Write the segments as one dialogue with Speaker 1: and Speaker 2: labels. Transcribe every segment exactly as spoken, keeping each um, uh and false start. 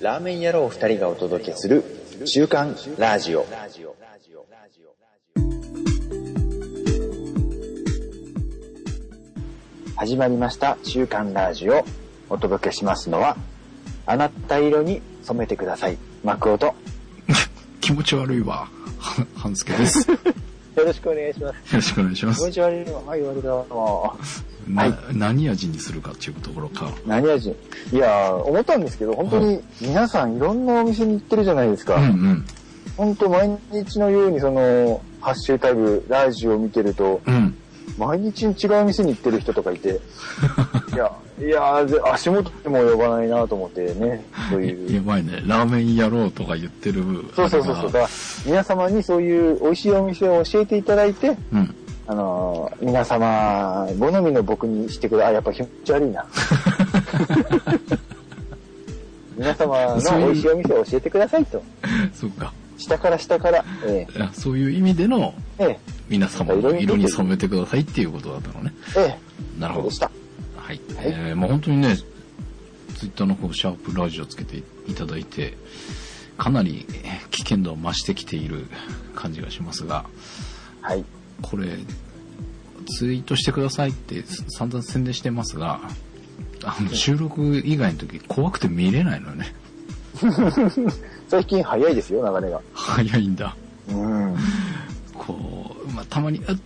Speaker 1: ラーメン野郎二人がお届けする週刊ラジオ。始まりました週刊ラジオ。お届けしますのは、あなた色に染めてください、マクオと
Speaker 2: 気持ち悪いわ、半助です。
Speaker 1: よろしくお願いします。よ
Speaker 2: ろしくお願いします。
Speaker 1: 気持ち悪いわ、はい、言われたわ。
Speaker 2: な、はい、何味にするかっていうところか。
Speaker 1: 何味？いやー、思ったんですけど、本当に皆さんいろんなお店に行ってるじゃないですか。うんうん。本当毎日のようにその、ハッシュタグ、ラジオを見てると、うん、毎日違う店に行ってる人とかいて、いや、いや足元でも呼ばないなと思ってね、そういう。
Speaker 2: やばいね、ラーメン野郎とか言ってる。
Speaker 1: そうそうそうそう。だから皆様にそういう美味しいお店を教えていただいて、うん、あのー、皆様好みの僕にしてくれ。あ、やっぱ気持ち悪いな。皆様の美味しいお店を教えてくださいと。
Speaker 2: そうか。
Speaker 1: 下から下から、え
Speaker 2: え、そういう意味での、ええ、皆様の色に染めてくださいっていうことだったのね。
Speaker 1: ええ、
Speaker 2: なるほど。
Speaker 1: そうでした。
Speaker 2: はい。はい、えー、もう本当にね、ツイッターの方、シャープラジオつけていただいて、かなり危険度を増してきている感じがしますが、
Speaker 1: はい。これ、
Speaker 2: ツイートしてくださいって散々宣伝してますが、あの収録以外の時怖くて見れないのよね。
Speaker 1: 最近早いですよ、流れが。
Speaker 2: 早いんだ。
Speaker 1: うん。
Speaker 2: こう、まあ、たまに、うって、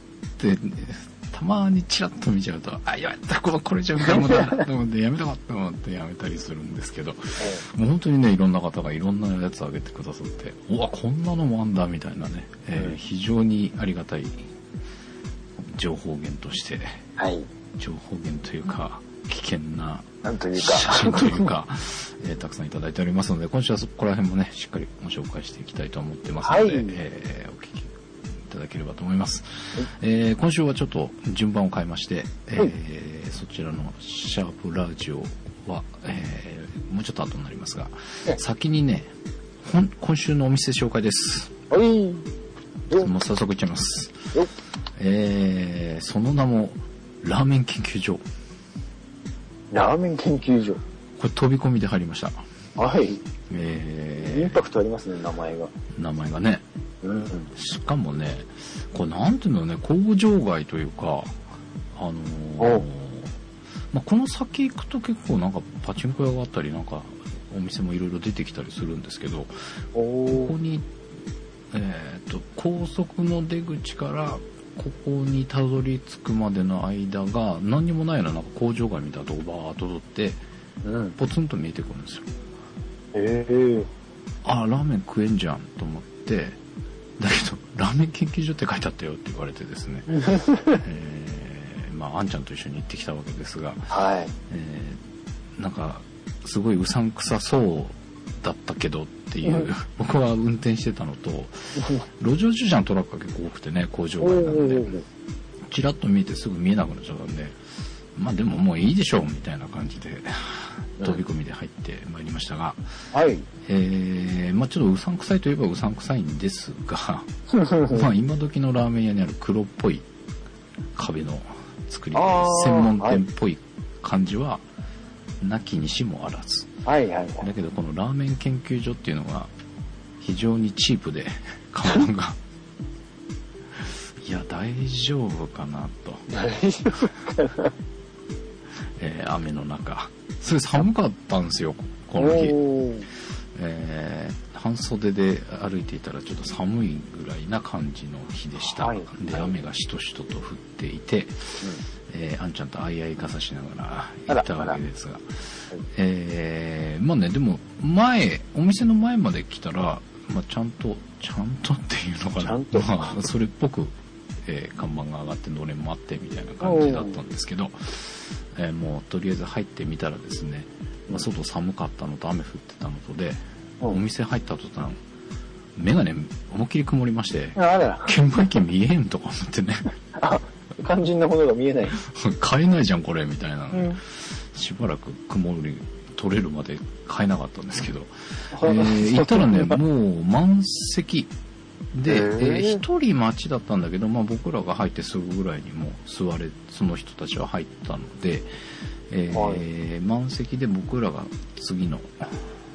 Speaker 2: たまにチラッと見ちゃうと、あ、やめた、これじゃ見たもんだなと思って、やめたかったと思ってやめたりするんですけど、ええ、もう本当にね、いろんな方がいろんなやつをあげてくださって、うわ、こんなのもあんだ、みたいなね、えーうん、非常にありがたい情報源として、はい、情報源というか、危険な写真というか、えー、たくさんいただいておりますので、今週はそこら辺もね、しっかりご紹介していきたいと思ってますので、はい、えー、お聞きいただければと思います。はい、えー、今週はちょっと順番を変えまして、えーはい、そちらのシャープラジオは、えー、もうちょっと後になりますが、先にね、今週のお店紹介です。はい。もう早速いっちゃいます。えー、その名も、ラーメン研究所。
Speaker 1: ラーメン研究所。
Speaker 2: これ飛び込みで入りました。
Speaker 1: はい。えー、インパクトありますね、名前が。
Speaker 2: 名前がね。うん。しかもね、これなんていうのね、工場街というか、あのー、まあ、この先行くと結構なんかパチンコ屋があったり、なんかお店もいろいろ出てきたりするんですけど、ここに、えーと、高速の出口からここにたどり着くまでの間が何にもないような、なんか工場街みたいなとこバーッと通って、うん、ポツンと見えてくるんですよ。
Speaker 1: へえ。
Speaker 2: あ、ラーメン食えんじゃんと思って、だけどラーメン研究所って書いてあったよって言われてですね、えー、まああんちゃんと一緒に行ってきたわけですが、はい、えー、なんかすごいうさんくさそうだったけどっていう、うん、僕は運転してたのと、路上駐車のトラックが結構多くてね、工場街なので、チラッと見えてすぐ見えなくなっちゃったんで、まあでももういいでしょうみたいな感じで飛び込みで入ってまいりましたが、はい、えー、まあちょっとうさんくさいといえばうさんくさいんですが、まあ今時のラーメン屋にある黒っぽい壁の作りで専門店っぽい感じはなきにしもあらず、はいはいはい、だけどこのラーメン研究所っていうのが非常にチープで看板がいや大丈夫かなと、
Speaker 1: 大丈夫かな
Speaker 2: えー、雨の中、それ寒かったんですよこの日、えー、半袖で歩いていたらちょっと寒いぐらいな感じの日でした、はい、で雨がしとしとと降っていて、うん、えー、あんちゃんとあいあい傘しながら行ったわけですが、えー、まあね、でも前お店の前まで来たら、まあ、ちゃんとちゃんとっていうのかな、まあ、それっぽく、えー、看板が上がってのれんもあってみたいな感じだったんですけど、えー、もうとりあえず入ってみたらですね、まあ、外寒かったのと雨降ってたのとで、お店入った途端目がね思いっきり曇りまして、券売機見えんとか思ってね
Speaker 1: あ、肝心なものが見えない
Speaker 2: 買えないじゃんこれみたいな、うん、しばらく曇り取れるまで買えなかったんですけど、えー、行ったらねもう満席で、えー、一人待ちだったんだけど、まあ、僕らが入ってすぐぐらいにもう座れその人たちは入ったので、えーはい、満席で僕らが次の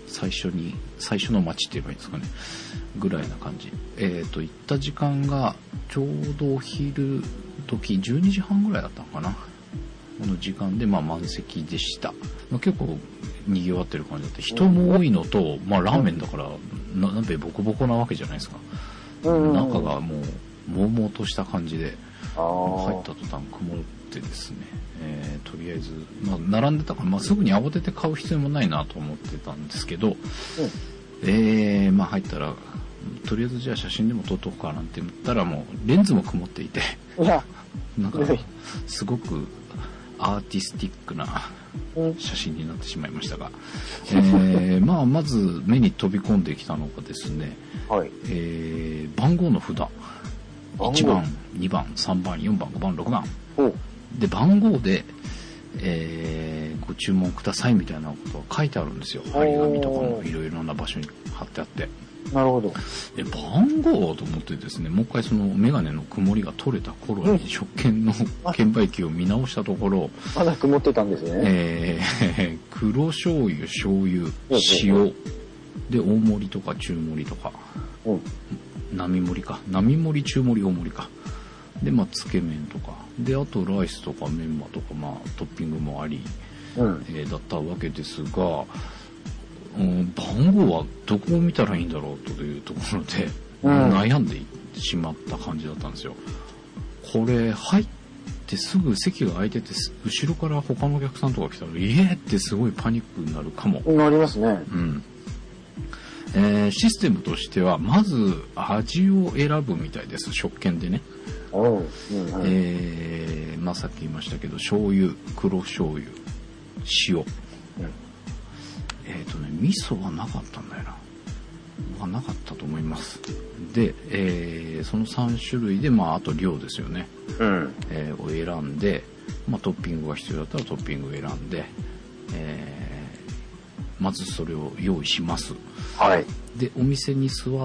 Speaker 2: 最初に最初の街って言えばいいんですかねぐらいな感じ。えっと行った時間がちょうどお昼時じゅうにじはんぐらいだったのかな、この時間でまあ満席でした。まあ、結構賑わってる感じだって人も多いのと、まあラーメンだからな鍋ボコボコなわけじゃないですか。中がもうもうもうとした感じで入った途端曇ってですね、えー、とりあえず、まあ、並んでたから、まあ、すぐに慌てて買う必要もないなと思ってたんですけど、うん、えー、まあ入ったらとりあえずじゃあ写真でも撮っとこうかなんて言ったらもうレンズも曇っていてなんかすごくアーティスティックな写真になってしまいましたが、えー、まあまず目に飛び込んできたのがですね、はい、えー、番号の札いちばんにばんさんばんよんばんごばんろくばんで番号で、えー、ご注文くださいみたいなことが書いてあるんですよ。張り紙とかもいろいろな場所に貼ってあって、
Speaker 1: なるほど。
Speaker 2: で番号と思ってですね、もう一回そのメガネの曇りが取れた頃に食券の券売機を見直したところ、
Speaker 1: まだ曇ってたんですね。
Speaker 2: えー、黒醤油、醤油、塩で大盛りとか中盛りとか、うん、並盛りか、並盛り、中盛り、大盛りか。で、まあ、つけ麺とか。で、あと、ライスとかメンマとか、まあ、トッピングもあり、うん、えー、だったわけですが、うん、番号はどこを見たらいいんだろうというところで、うん、悩んでいってしまった感じだったんですよ。これ、入ってすぐ席が空いてて、後ろから他のお客さんとか来たら、えーってすごいパニックになるかも。
Speaker 1: なりますね。
Speaker 2: うん。えー、システムとしてはまず味を選ぶみたいです。食券でね、うんうん、えー、まあさっき言いましたけど醤油、黒醤油、塩、うん、えっ、ー、とね味噌はなかったんだよな、はなかったと思います。で、えー、そのさん種類でまああと量ですよね、うん、えー、を選んで、まあ、トッピングが必要だったらトッピングを選んで、えー、まずそれを用意します。はい、でお店に座って、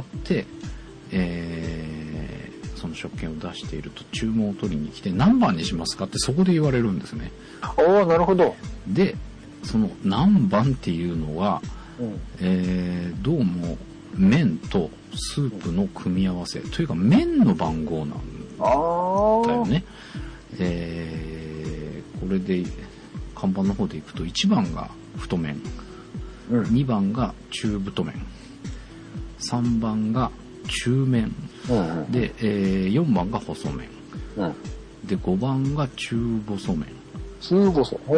Speaker 2: えー、その食券を出していると注文を取りに来て何番にしますかってそこで言われるんですね。
Speaker 1: おー、なるほど。
Speaker 2: でその何番っていうのは、うん、えー、どうも麺とスープの組み合わせ、うん、というか麺の番号なんだよね。えー、これで看板の方でいくといちばんが太麺、うん、にばんが中太麺、さんばんが中麺、うんうん、で、えー、よんばんが細麺、うん、でごばんが中細麺、
Speaker 1: 中細、うん、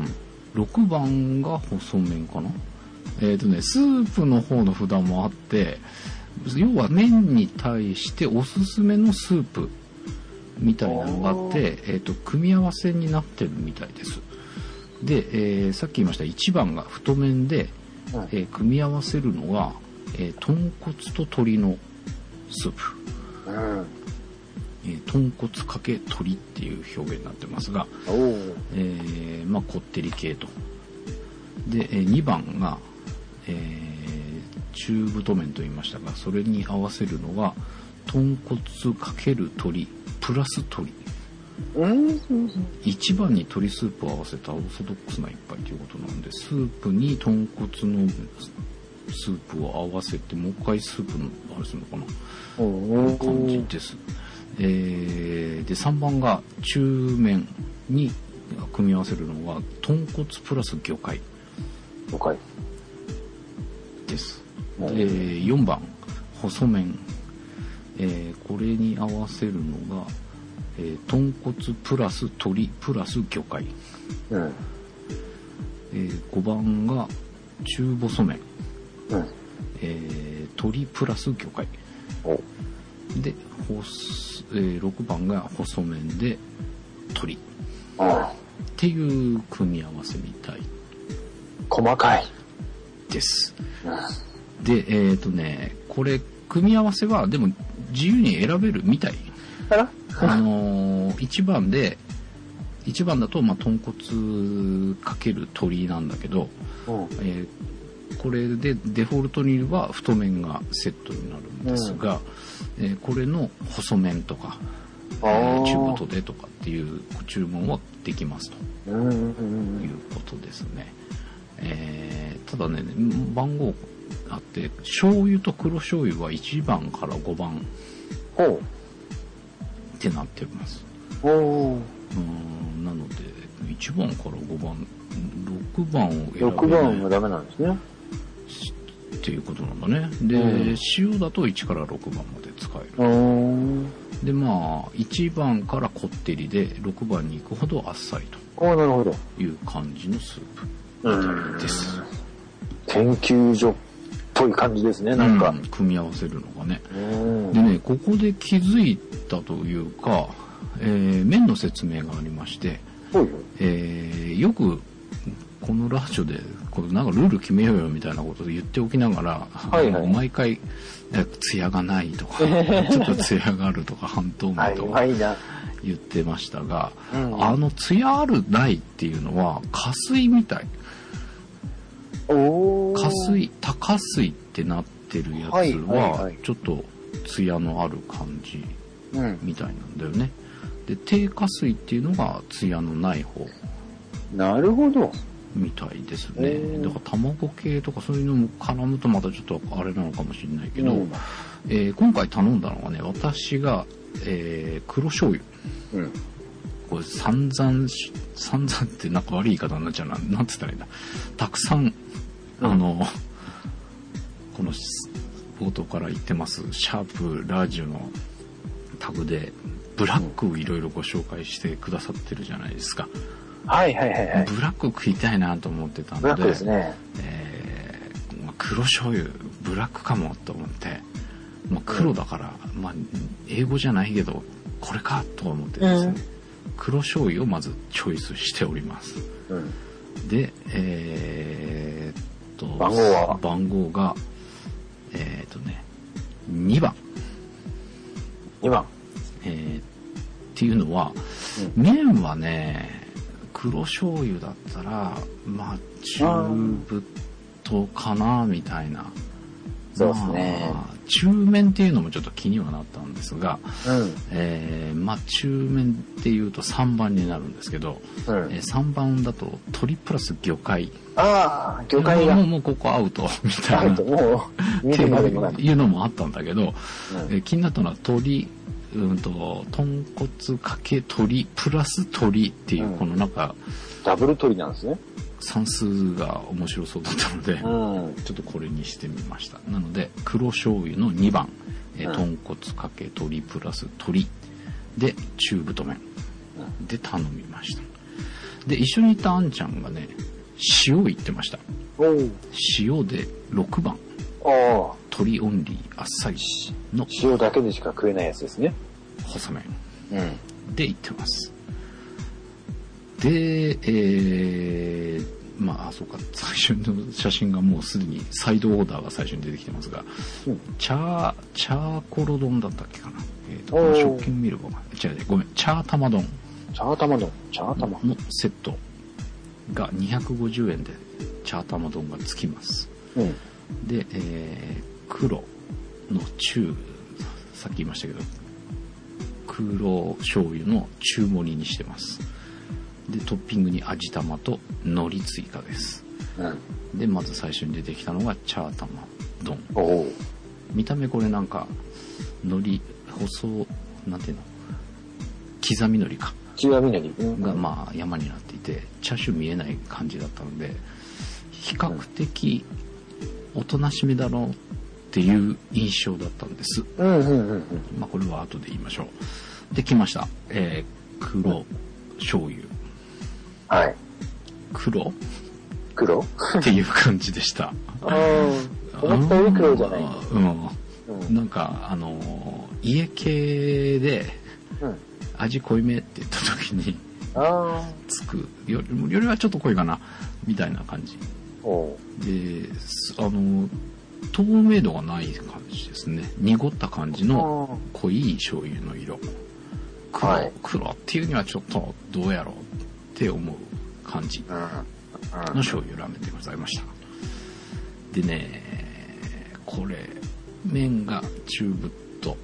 Speaker 2: ろくばんが細麺かな。えーとね、スープの方の札もあって、要は麺に対しておすすめのスープみたいなのがあって、えーと、組み合わせになってるみたいです。で、えー、さっき言いましたいちばんが太麺で、うん、えー、組み合わせるのが、えー、豚骨と鶏のスープ、うん、えー、豚骨かけ鶏っていう表現になってますが、えー、まあこってり系と。で、えー、にばんが、えー、中太麺と言いましたが、それに合わせるのが豚骨かける鶏プラス鶏。うん、いちばんに鶏スープを合わせたオーソドックスな一杯ということなんで、スープに豚骨のスープを合わせてもう一回スープのあれするのかな、こういう感じです。えー、でさんばんが中麺に組み合わせるのが豚骨プラス魚介
Speaker 1: 魚介
Speaker 2: です。でよんばん細麺、えー、これに合わせるのが、えー、豚骨プラス鶏プラス魚介、うん、えー、ごばんが中細麺、うん、えー、鶏プラス魚介で、えー、ろくばんが細麺で鶏っていう組み合わせみたい。
Speaker 1: 細かい
Speaker 2: です、うん、でえっ、ー、とねこれ組み合わせはでも自由に選べるみたい。あのー、いちばんでいちばんだとまあ豚骨かける鶏なんだけど、うん、えーこれでデフォルトには太麺がセットになるんですが、うん、えー、これの細麺とか、えー、中太でとかっていう注文はできますということですね。 えー、ただね、番号あって、醤油と黒醤油はいちばんからごばんってなってます。
Speaker 1: おー。
Speaker 2: うん、なので、いちばんからごばん、ろくばんを選べない。
Speaker 1: ろくばんもダメなんですね。
Speaker 2: っていうことなんだね。で、うん、塩だといちからろくばんまで使え
Speaker 1: る。
Speaker 2: で、まあ、いちばんからこってりで、ろくばんに行くほどあっさりと
Speaker 1: なるほど
Speaker 2: いう感じのスープみたいです。
Speaker 1: 研究所っぽい感じですね、なんか。うん、
Speaker 2: 組み合わせるのがね。でね、ここで気づいたというか、えー、麺の説明がありまして、えー、よくこのラジオでこれなんかルール決めようよみたいなことで言っておきながら、はいはい、毎回ツヤがないとかちょっとツヤがあるとか半透明とか言ってましたが、うん、あのツヤあるないっていうのは加水みたい。
Speaker 1: お
Speaker 2: 加水高水ってなってるやつはちょっとツヤのある感じみたいなんだよね。で低加水っていうのがツヤのない方。
Speaker 1: なるほど。
Speaker 2: みたいですね。だから卵系とかそういうのも絡むとまたちょっとあれなのかもしれないけど、うん、えー、今回頼んだのはね、私が、えー、黒醤油。うん、これ散々、散々ってなんか悪い言い方になっちゃうな。なんつったらいいんだ。たくさん、あの、うん、この冒頭から言ってます、シャープラージュのタグで、ブラックをいろいろご紹介してくださってるじゃないですか。
Speaker 1: はいはいはいはい。
Speaker 2: ブラック食いたいなと思ってたので、
Speaker 1: ブラックですね。
Speaker 2: えー、黒醤油、ブラックかもと思って、まあ、黒だから、うん、まあ、英語じゃないけど、これかと思ってですね、うん、黒醤油をまずチョイスしております。うん、で、えー、っと、
Speaker 1: 番号は
Speaker 2: 番号が、えー、っとね、にばん。
Speaker 1: にばん。
Speaker 2: えー、っていうのは、うん、麺はね、黒醤油だったら、まあ、中太かな、みたいな。
Speaker 1: そうですね。
Speaker 2: まあ、中麺っていうのもちょっと気にはなったんですが、うん、えー、まあ、中麺っていうとさんばんになるんですけど、うん、えー、さんばんだと鶏プラス魚介。
Speaker 1: ああ、魚介が。
Speaker 2: もう、もうここアウト、みたいな。アウト、もう、っていうのもあったんだけど、うん、えー、気になったのは鶏、うんと、豚骨かけ鶏プラス鶏っていう、このなんか、
Speaker 1: うん、ダブル鶏なんですね。
Speaker 2: 算数が面白そうだったので、うん、ちょっとこれにしてみました。なので、黒醤油のにばん、えー、豚骨かけ鶏プラス鶏で中太麺で頼みました。で、一緒にいたあんちゃんがね、塩言ってました。塩でろくばん。鶏オンリーあっさりの
Speaker 1: 塩だけでしか食えないやつですね。
Speaker 2: 細麺、うん、で言ってます。で、えー、まあそうか、最初の写真がもうすでにサイドオーダーが最初に出てきてますが、うん、チャーチャーコロ丼だったっけかな。えっ、ー、とこの食券見るかな。違う違う、ごめん、チャー玉丼。
Speaker 1: チャー玉丼、チャー玉
Speaker 2: のセットがにひゃくごじゅうえんでチャー玉丼がつきます。うん、で、えー。黒の中、さっき言いましたけど、黒醤油の中盛りにしてます。で、トッピングに味玉と海苔追加です。うん、で、まず最初に出てきたのがチャー玉丼。見た目これなんか、海苔、細、なんていうの、刻み海苔か。
Speaker 1: 刻み海苔
Speaker 2: がまあ山になっていて、チャーシュー見えない感じだったので、比較的おとなしめだろうっていう印象だったんです。うんうんうんうん、まあこれは後で言いましょう。で、来ました。えー、黒醤油。
Speaker 1: はい。
Speaker 2: 黒
Speaker 1: 黒
Speaker 2: っていう感じでした。
Speaker 1: ああ、思ったより黒じゃない。
Speaker 2: うん。うん、なんか、あの、家系で、味濃いめって言った時に、つくより、よりはちょっと濃いかな、みたいな感じ。で、あの、透明度がない感じですね。濁った感じの濃い醤油の色。黒、はい、黒っていうにはちょっとどうやろうって思う感じの醤油ラーメンでございました。でね、これ、麺が中太。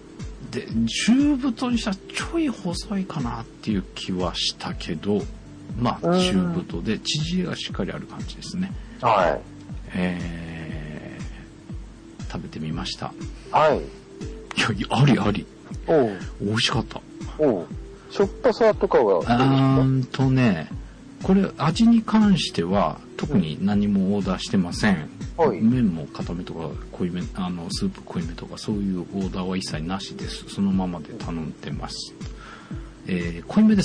Speaker 2: で、中太にしたらちょい細いかなっていう気はしたけど、 まあ中太で縮れがしっかりある感じですね。
Speaker 1: はい。
Speaker 2: えー、食べてみました。
Speaker 1: はい。
Speaker 2: いや、ありあり。
Speaker 1: おう。
Speaker 2: 美味しかった。
Speaker 1: おう。しょっぱさとかはどうですか？
Speaker 2: うーんとね、これ味に関しては特に何もオーダーしてません。はい、麺も固めとか濃いめ、あのスープ濃いめとかそういうオーダーは一切なしです。そのままで頼んでます。えー、濃いめです。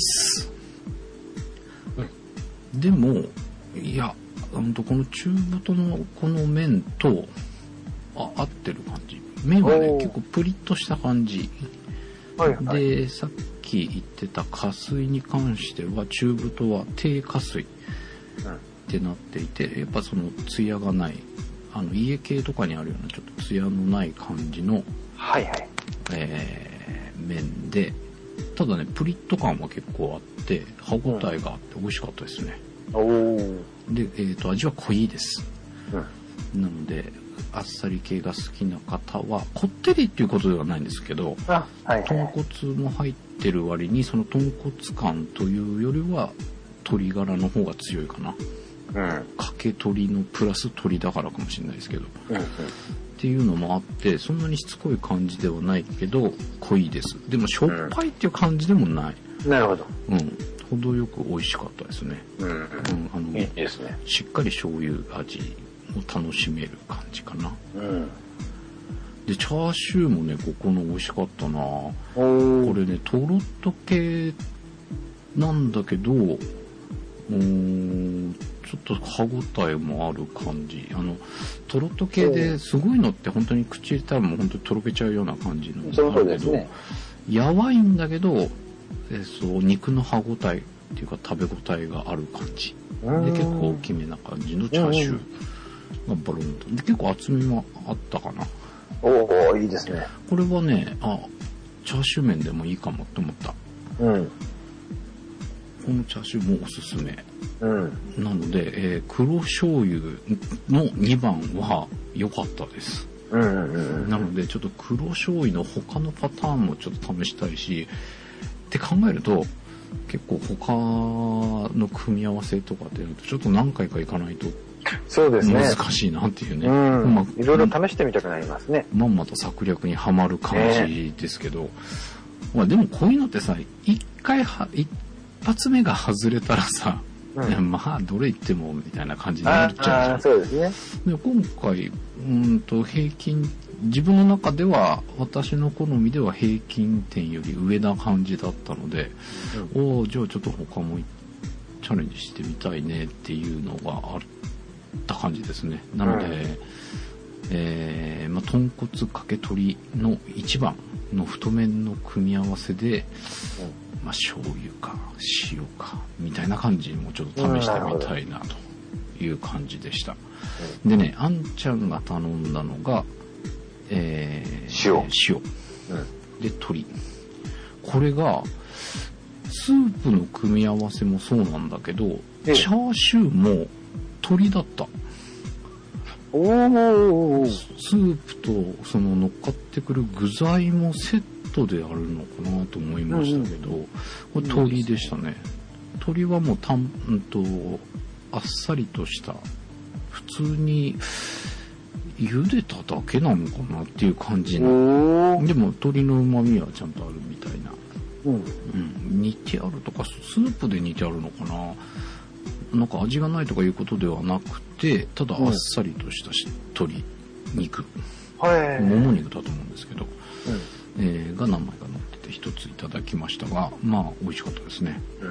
Speaker 2: うん、でもいや、本当この中太のこの麺とあ合ってる感じ。麺はね結構プリッとした感じ。はいはい、でさっき言ってた加水に関しては中太は低加水ってなっていて、やっぱそのツヤがない、あの家系とかにあるようなちょっとツヤのない感じの、はいはい、えー、麺で、ただねプリッと感は結構あって歯ごたえがあって美味しかったですね。うん、で、えーと味は濃いです。うん、なのであっさり系が好きな方はこってりっていうことではないんですけど、あ、はいはい、豚骨も入ってる割にその豚骨感というよりは鶏ガラの方が強いかな。うん、かけ鶏のプラス鶏だからかもしれないですけど、うんうん、っていうのもあってそんなにしつこい感じではないけど濃いです。でもしょっぱいっていう感じでもない。
Speaker 1: うん、なるほど。
Speaker 2: うん。程よく美味しかったですね。うん。うん、あのいいですね。しっかり醤油味を楽しめる感じかな。うん。でチャーシューもねここの美味しかったな。これねトロッと系なんだけど、うーんちょっと歯ごたえもある感じ。あのトロッと系ですごいのって本当に口入れたらもう本当にとろけちゃうような感じの
Speaker 1: そうですね。
Speaker 2: やばいんだけど、えそう肉の歯ごたえっていうか食べ応えがある感じで結構大きめな感じのチャーシューがバロンとで結構厚みもあったかな。
Speaker 1: おおいいですね。
Speaker 2: これはねあチャーシュー麺でもいいかもって思った。うん。このチャーシューもおすすめ。うん、なので、えー、黒醤油のにばんは良かったです、うんうんうん、なのでちょっと黒醤油の他のパターンもちょっと試したいしって考えると結構他の組み合わせとかっていうとちょっと何回か行かないと
Speaker 1: そうですね
Speaker 2: 難しいなっていうね、
Speaker 1: うんまあ、いろいろ試してみたくなりますね。
Speaker 2: まんまと策略にはまる感じですけど、ねまあ、でもこういうのってさ一回は一発目が外れたらさうん、まあどれ言ってもみたいな感じになっちゃうじゃん。あそうですね。で今回うんと平均自分の中では私の好みでは平均点より上な感じだったので、うん、おじゃあちょっと他もチャレンジしてみたいねっていうのがあった感じですね。なので、うんえーまあ、豚骨かけ鶏の一番の太麺の組み合わせで、うんまあ、醤油か塩かみたいな感じもちょっと試してみたいなという感じでした。でね、あんちゃんが頼んだのが、えー、塩、塩、うん、で鶏。これがスープの組み合わせもそうなんだけど、チャーシューも鶏だった。おースープとその乗っかってくる具材もセットであるのかなと思いましたけど、うん、これ鶏でしたね。鶏はもうたん、んとあっさりとした普通に茹でただけなのかなっていう感じのでも鶏の旨味はちゃんとあるみたいな、うんうん、煮てあるとかスープで煮てあるのかななんか味がないとかいうことではなくてただあっさりとした鶏肉、うん、もも肉だと思うんですけど、うんえー、が何枚か乗ってて一ついただきましたがまあ美味しかったですね、うん、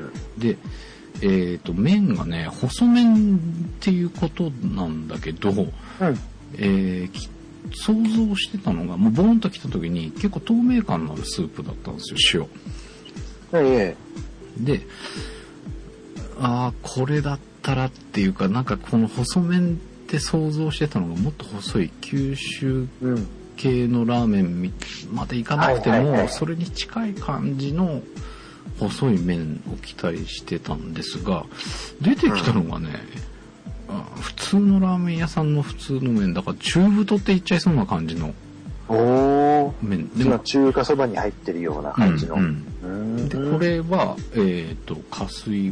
Speaker 2: でえーと麺がね細麺っていうことなんだけど、うんえー、想像してたのがもうボーンと来た時に結構透明感のあるスープだったんですよ塩、えー、でああこれだったらっていうかなんかこの細麺って想像してたのがもっと細い九州系のラーメンまでいかなくても、はいはいはい、それに近い感じの細い麺を期待してたんですが出てきたのがね、うん、普通のラーメン屋さんの普通の麺だから中太って言っちゃいそうな感じの麺
Speaker 1: でも中華そばに入ってるような感じの、うんうん、
Speaker 2: でこれは、えーと、加水が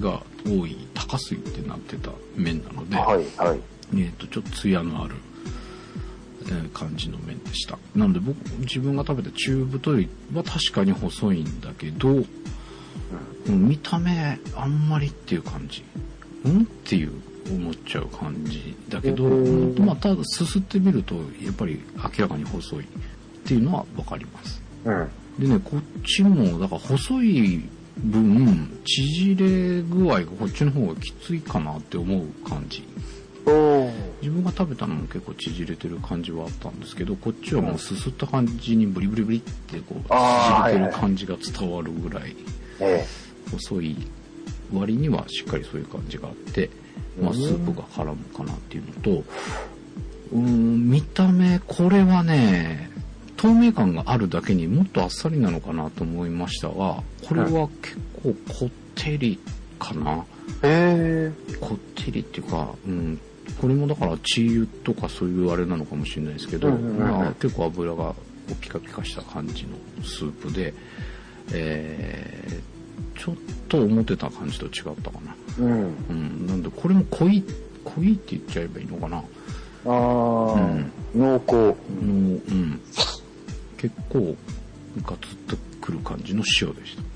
Speaker 2: 多い高水ってなってた麺なので、
Speaker 1: はいはい、
Speaker 2: えーと、ちょっとツヤのある、えー、感じの麺でした。なので僕自分が食べた中太いは確かに細いんだけど、うん、見た目あんまりっていう感じ、うんっていう思っちゃう感じだけど、まあ、ただすすってみるとやっぱり明らかに細いっていうのは分かります、うん、でね、こっちもだから細い分縮れ具合がこっちの方がきついかなって思う感じ。自分が食べたのも結構縮れてる感じはあったんですけど、こっちはもうすすった感じにブリブリブリってこう縮れてる感じが伝わるぐらい細い割にはしっかりそういう感じがあって、まあ、スープが絡むかなっていうのと、うーん、見た目これはね透明感があるだけにもっとあっさりなのかなと思いましたが、これは結構こってりかな。へー、こってりっていうか、うん、これもだからチー油とかそういうあれなのかもしれないですけど、うんうんうん、まあ、結構油がピカピカした感じのスープで、えー、ちょっと思ってた感じと違ったかな、うんうん、なんでこれも濃い濃いって言っちゃえばいいのかな。あー、うん、濃厚の、うん、結構ガツッとくる感じの塩でした、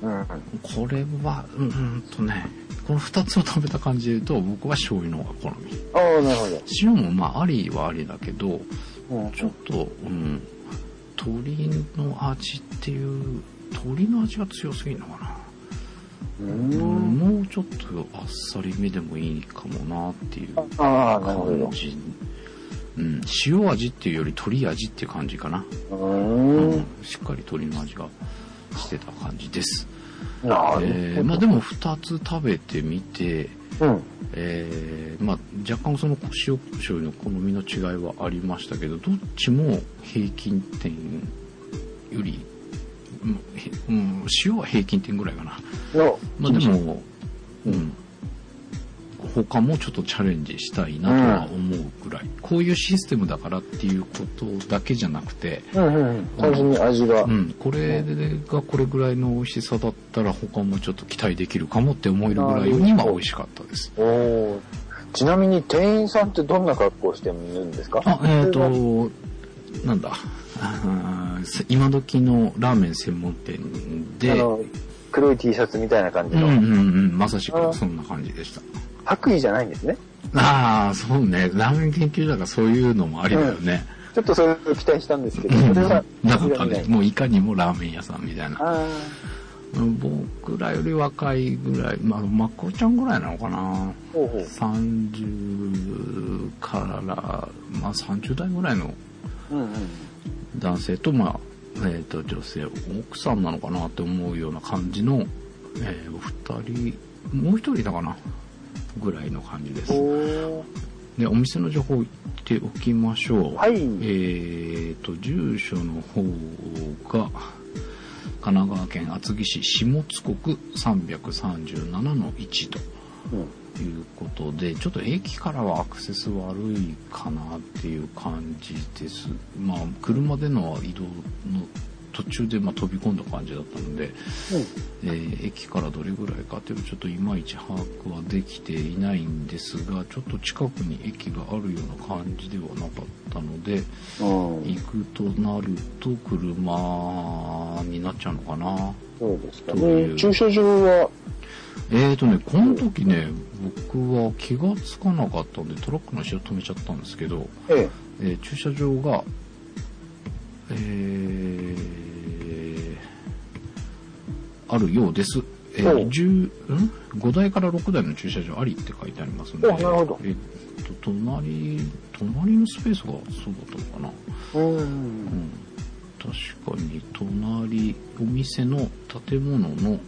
Speaker 2: うん、これはうん、うんとね、このふたつを食べた感じで言うと僕は醤油の方が好み。ああ、なるほど。塩もまあありはありだけど、うん、ちょっと、うん、鶏の味っていう鶏の味が強すぎるのかな。うん、もうちょっとあっさりめでもいいかもなっていう感じ。うん、塩味っていうより鶏味っていう感じかな。うん、うん、しっかり鶏の味がしてた感じです。えー、まあでもふたつ食べてみて、うん、えー、まあ若干その塩醤油の好みの違いはありましたけど、どっちも平均点より、うん、塩は平均点ぐらいかな。まあでも、うん、他もちょっとチャレンジしたいなとは思うぐらい、うん、こういうシステムだからっていうことだけじゃなくて、うんうん、単純に味が、うん、これがこれぐらいの美味しさだったら他もちょっと期待できるかもって思えるぐらいには美味しかったです。お、ちなみに店員さんってどんな格好してるんですか？あ、えっとなんだ、今時のラーメン専門店で、あの黒い T シャツみたいな感じの、うんうんうん、まさしくそんな感じでした。白衣じゃないんですね。ああ、そうね。ラーメン研究者がそういうのもありだよね。うん、ちょっとそれを期待したんですけど、それはなかったね。もういかにもラーメン屋さんみたいな。あ、僕らより若いぐらい、まあ、まこちゃんぐらいなのかな。ほうほう、さんじゅうから、まあさんじゅう代ぐらいの男性と、まあ、えっと、女性、奥さんなのかなって思うような感じの、えー、お二人、もう一人だかなぐらいの感じです。で、お店の情報を言っておきましょう。はい。えっと、住所の方が、神奈川県厚木市下津国さんびゃくさんじゅうななのいちということで、ちょっと駅からはアクセス悪いかなっていう感じです。まあ、車での移動の途中でまあ飛び込んだ感じだったので、うん、えー、駅からどれぐらいかっていうとちょっといまいち把握はできていないんですが、ちょっと近くに駅があるような感じではなかったので、うん、行くとなると車になっちゃうのかな。そうですかね。駐車場はえーとね、この時ね、僕は気がつかなかったんでトラックの後ろ止めちゃったんですけど、えええー、駐車場がえー、あるようです。えー、じゅう、ん ?ご 台からろくだいの駐車場ありって書いてありますので、なるほど。えー、と隣、隣のスペースがそうだったのかな。うん、うん、確かに隣、お店の建物の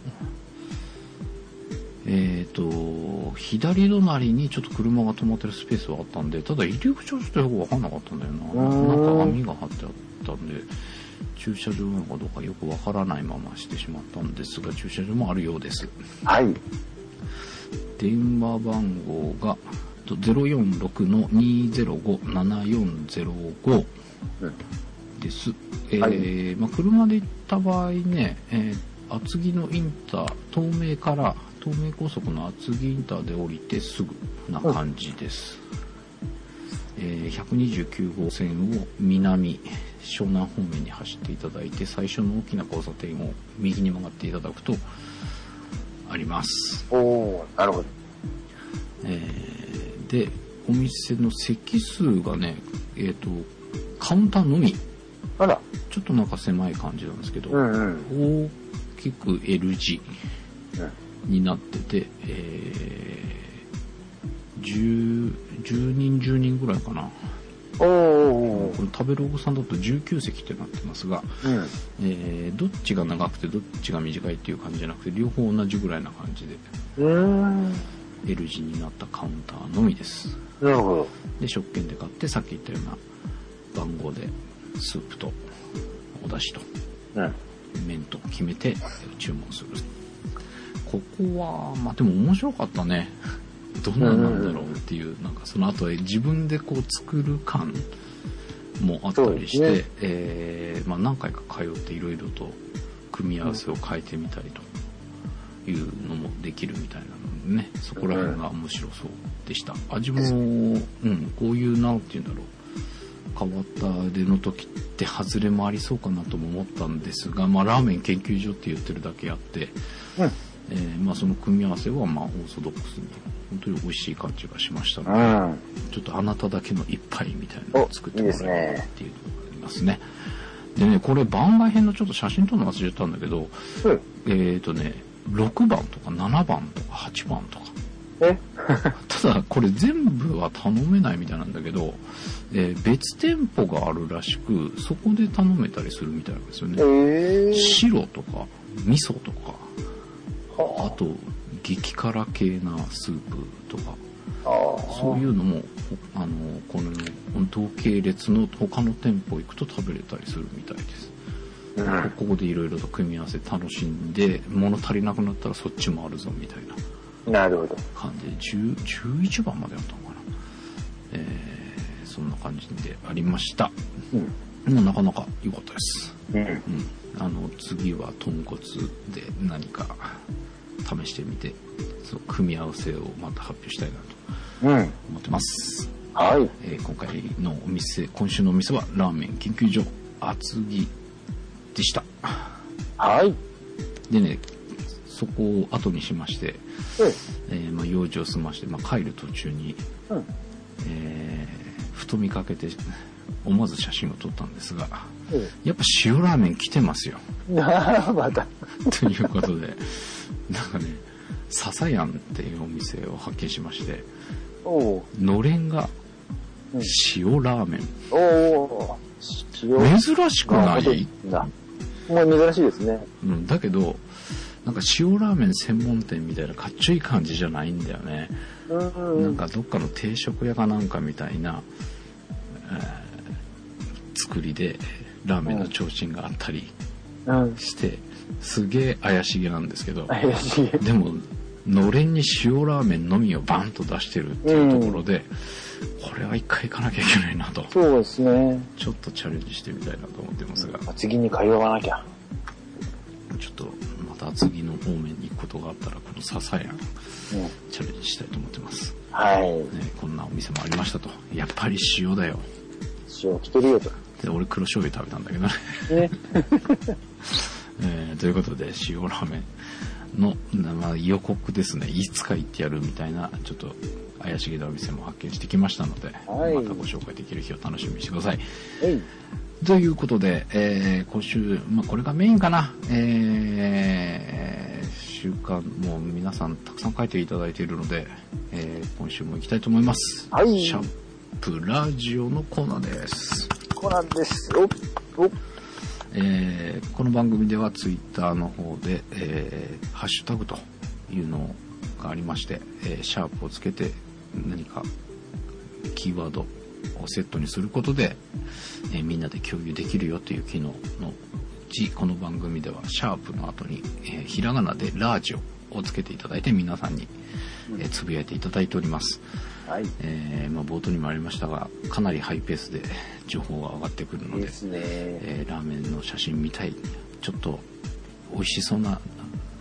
Speaker 2: えーと、左隣にちょっと車が止まってるスペースはあったんで、ただ入り口はちょっとよくわかんなかったんだよな。なんか網が張ってあったんで、駐車場なのかどうかよくわからないまましてしまったんですが、駐車場もあるようです。はい。電話番号が ゼロよんろくのにゼロご ななよんゼロご です。えー、はい、まあ、車で行った場合ね、えー厚木のインター、東名から東名高速の厚木インターで降りてすぐな感じです、うん、えー、ひゃくにじゅうきゅう号線を南湘南方面に走っていただいて、最初の大きな交差点を右に曲がっていただくとあります。
Speaker 1: おお、なるほど。
Speaker 2: えー、でお店の席数がね、えーとカウンターのみ、
Speaker 1: あら、
Speaker 2: ちょっとなんか狭い感じなんですけど、
Speaker 1: うんうん、
Speaker 2: 大きく L 字になってて、えー、10, じゅうにんじゅうにんぐらいかな。
Speaker 1: おお、
Speaker 2: これ食べログさんだとじゅうきゅう席ってなってますが、うん、えー、どっちが長くてどっちが短いっていう感じじゃなくて、両方同じぐらいな感じで、
Speaker 1: うーん、
Speaker 2: L 字になったカウンターのみです。
Speaker 1: なるほど。
Speaker 2: で食券で買って、さっき言ったような番号でスープとお出汁と麺と決めて注文する。ここはまあでも面白かったね。どんななんだろうっていう、なんかその後で自分でこう作る感もあったりして、ね、えー、まあ何回か通っていろいろと組み合わせを変えてみたりというのもできるみたいなのでね、そこら辺が面白そうでした。味も、うん、こういうなんていうんだろう、変わった出の時って外れもありそうかなとも思ったんですが、まあラーメン研究所って言ってるだけあって、うん、えー、まあその組み合わせはまあオーソドックスに本当に美味しい感じがしましたので、うん、ちょっとあなただけの一杯みたいなのを作ってもらえるっていうのがありますね。でね、これ番外編のちょっと写真撮るの忘れたんだけど、うん、えっとね、ろくばんとかななばんとかはちばんとか。
Speaker 1: え
Speaker 2: ただこれ全部は頼めないみたいなんだけど、えー、別店舗があるらしく、そこで頼めたりするみたいなんですよね。えー、白とか味噌とか、あと激辛系なスープとか、そういうのもあのこの同系列の他の店舗行くと食べれたりするみたいです。うん、ここでいろいろと組み合わせ楽しんで、物足りなくなったらそっちもあるぞみたいな。
Speaker 1: なるほど。
Speaker 2: 感じでじゅう、じゅういちばんまでやったのかな、えー、そんな感じでありました、うん、もうなかなか良かったです、うんうん、あの次は豚骨で何か試してみて、その組み合わせをまた発表したいなと思ってます、うん、はい、えー、今回のお店、今週のお店はラーメン研究所厚木でした。
Speaker 1: はい。
Speaker 2: でね、そこを後にしまして、うん、えーまあ、用事を済まして、まあ、帰る途中に、うん、えー、ふと見かけて思わず写真を撮ったんですが、うん、やっぱ塩ラーメン来てますよ。
Speaker 1: また
Speaker 2: ということで、なんかね、笹やんっていうお店を発見しまして、おのれんが塩ラーメン、うん、お塩珍しくない？
Speaker 1: もう珍しいですね、
Speaker 2: うん、だけどなんか塩ラーメン専門店みたいなかっちょいい感じじゃないんだよね。うんなんかどっかの定食屋かなんかみたいな、えー、作りでラーメンの提灯があったりして、うん、すげえ怪しげなんですけど、怪しげでものれんに塩ラーメンのみをバンと出してるっていうところで、うん、これは一回行かなきゃいけないなと。
Speaker 1: そうですね。
Speaker 2: ちょっとチャレンジしてみたいなと思ってますが、
Speaker 1: 次に通わなきゃ。
Speaker 2: ちょっとまた次の方面に行くことがあったらこの笹屋、うん、チャレンジしたいと思ってます。はい、ね。こんなお店もありましたと。やっぱり塩だよ。
Speaker 1: 塩来てるよと。
Speaker 2: で俺黒醤油食べたんだけどね。ねえー、ということで塩ラーメンの、まあ、予告ですね。いつか行ってやるみたいなちょっと怪しげなお店も発見してきましたので、はい、またご紹介できる日を楽しみにしてください。はいということで、えー、今週、まあ、これがメインかな、えー、週間、もう皆さんたくさん書いていただいているので、えー、今週も行きたいと思います。はい。シャープラジオのコーナーです。
Speaker 1: コーナーです。おお
Speaker 2: えー、この番組ではツイッターの方で、えー、ハッシュタグというのがありまして、えー、シャープをつけて何かキーワードをセットにすることで、えー、みんなで共有できるよという機能のうち、この番組ではシャープの後に、えー、ひらがなでラジオをつけていただいて皆さんに、えー、つぶやいていただいております、はいえーまあ、冒頭にもありましたがかなりハイペースで情報が上がってくるのでですね、えー、ラーメンの写真見たい、ちょっと美味しそうな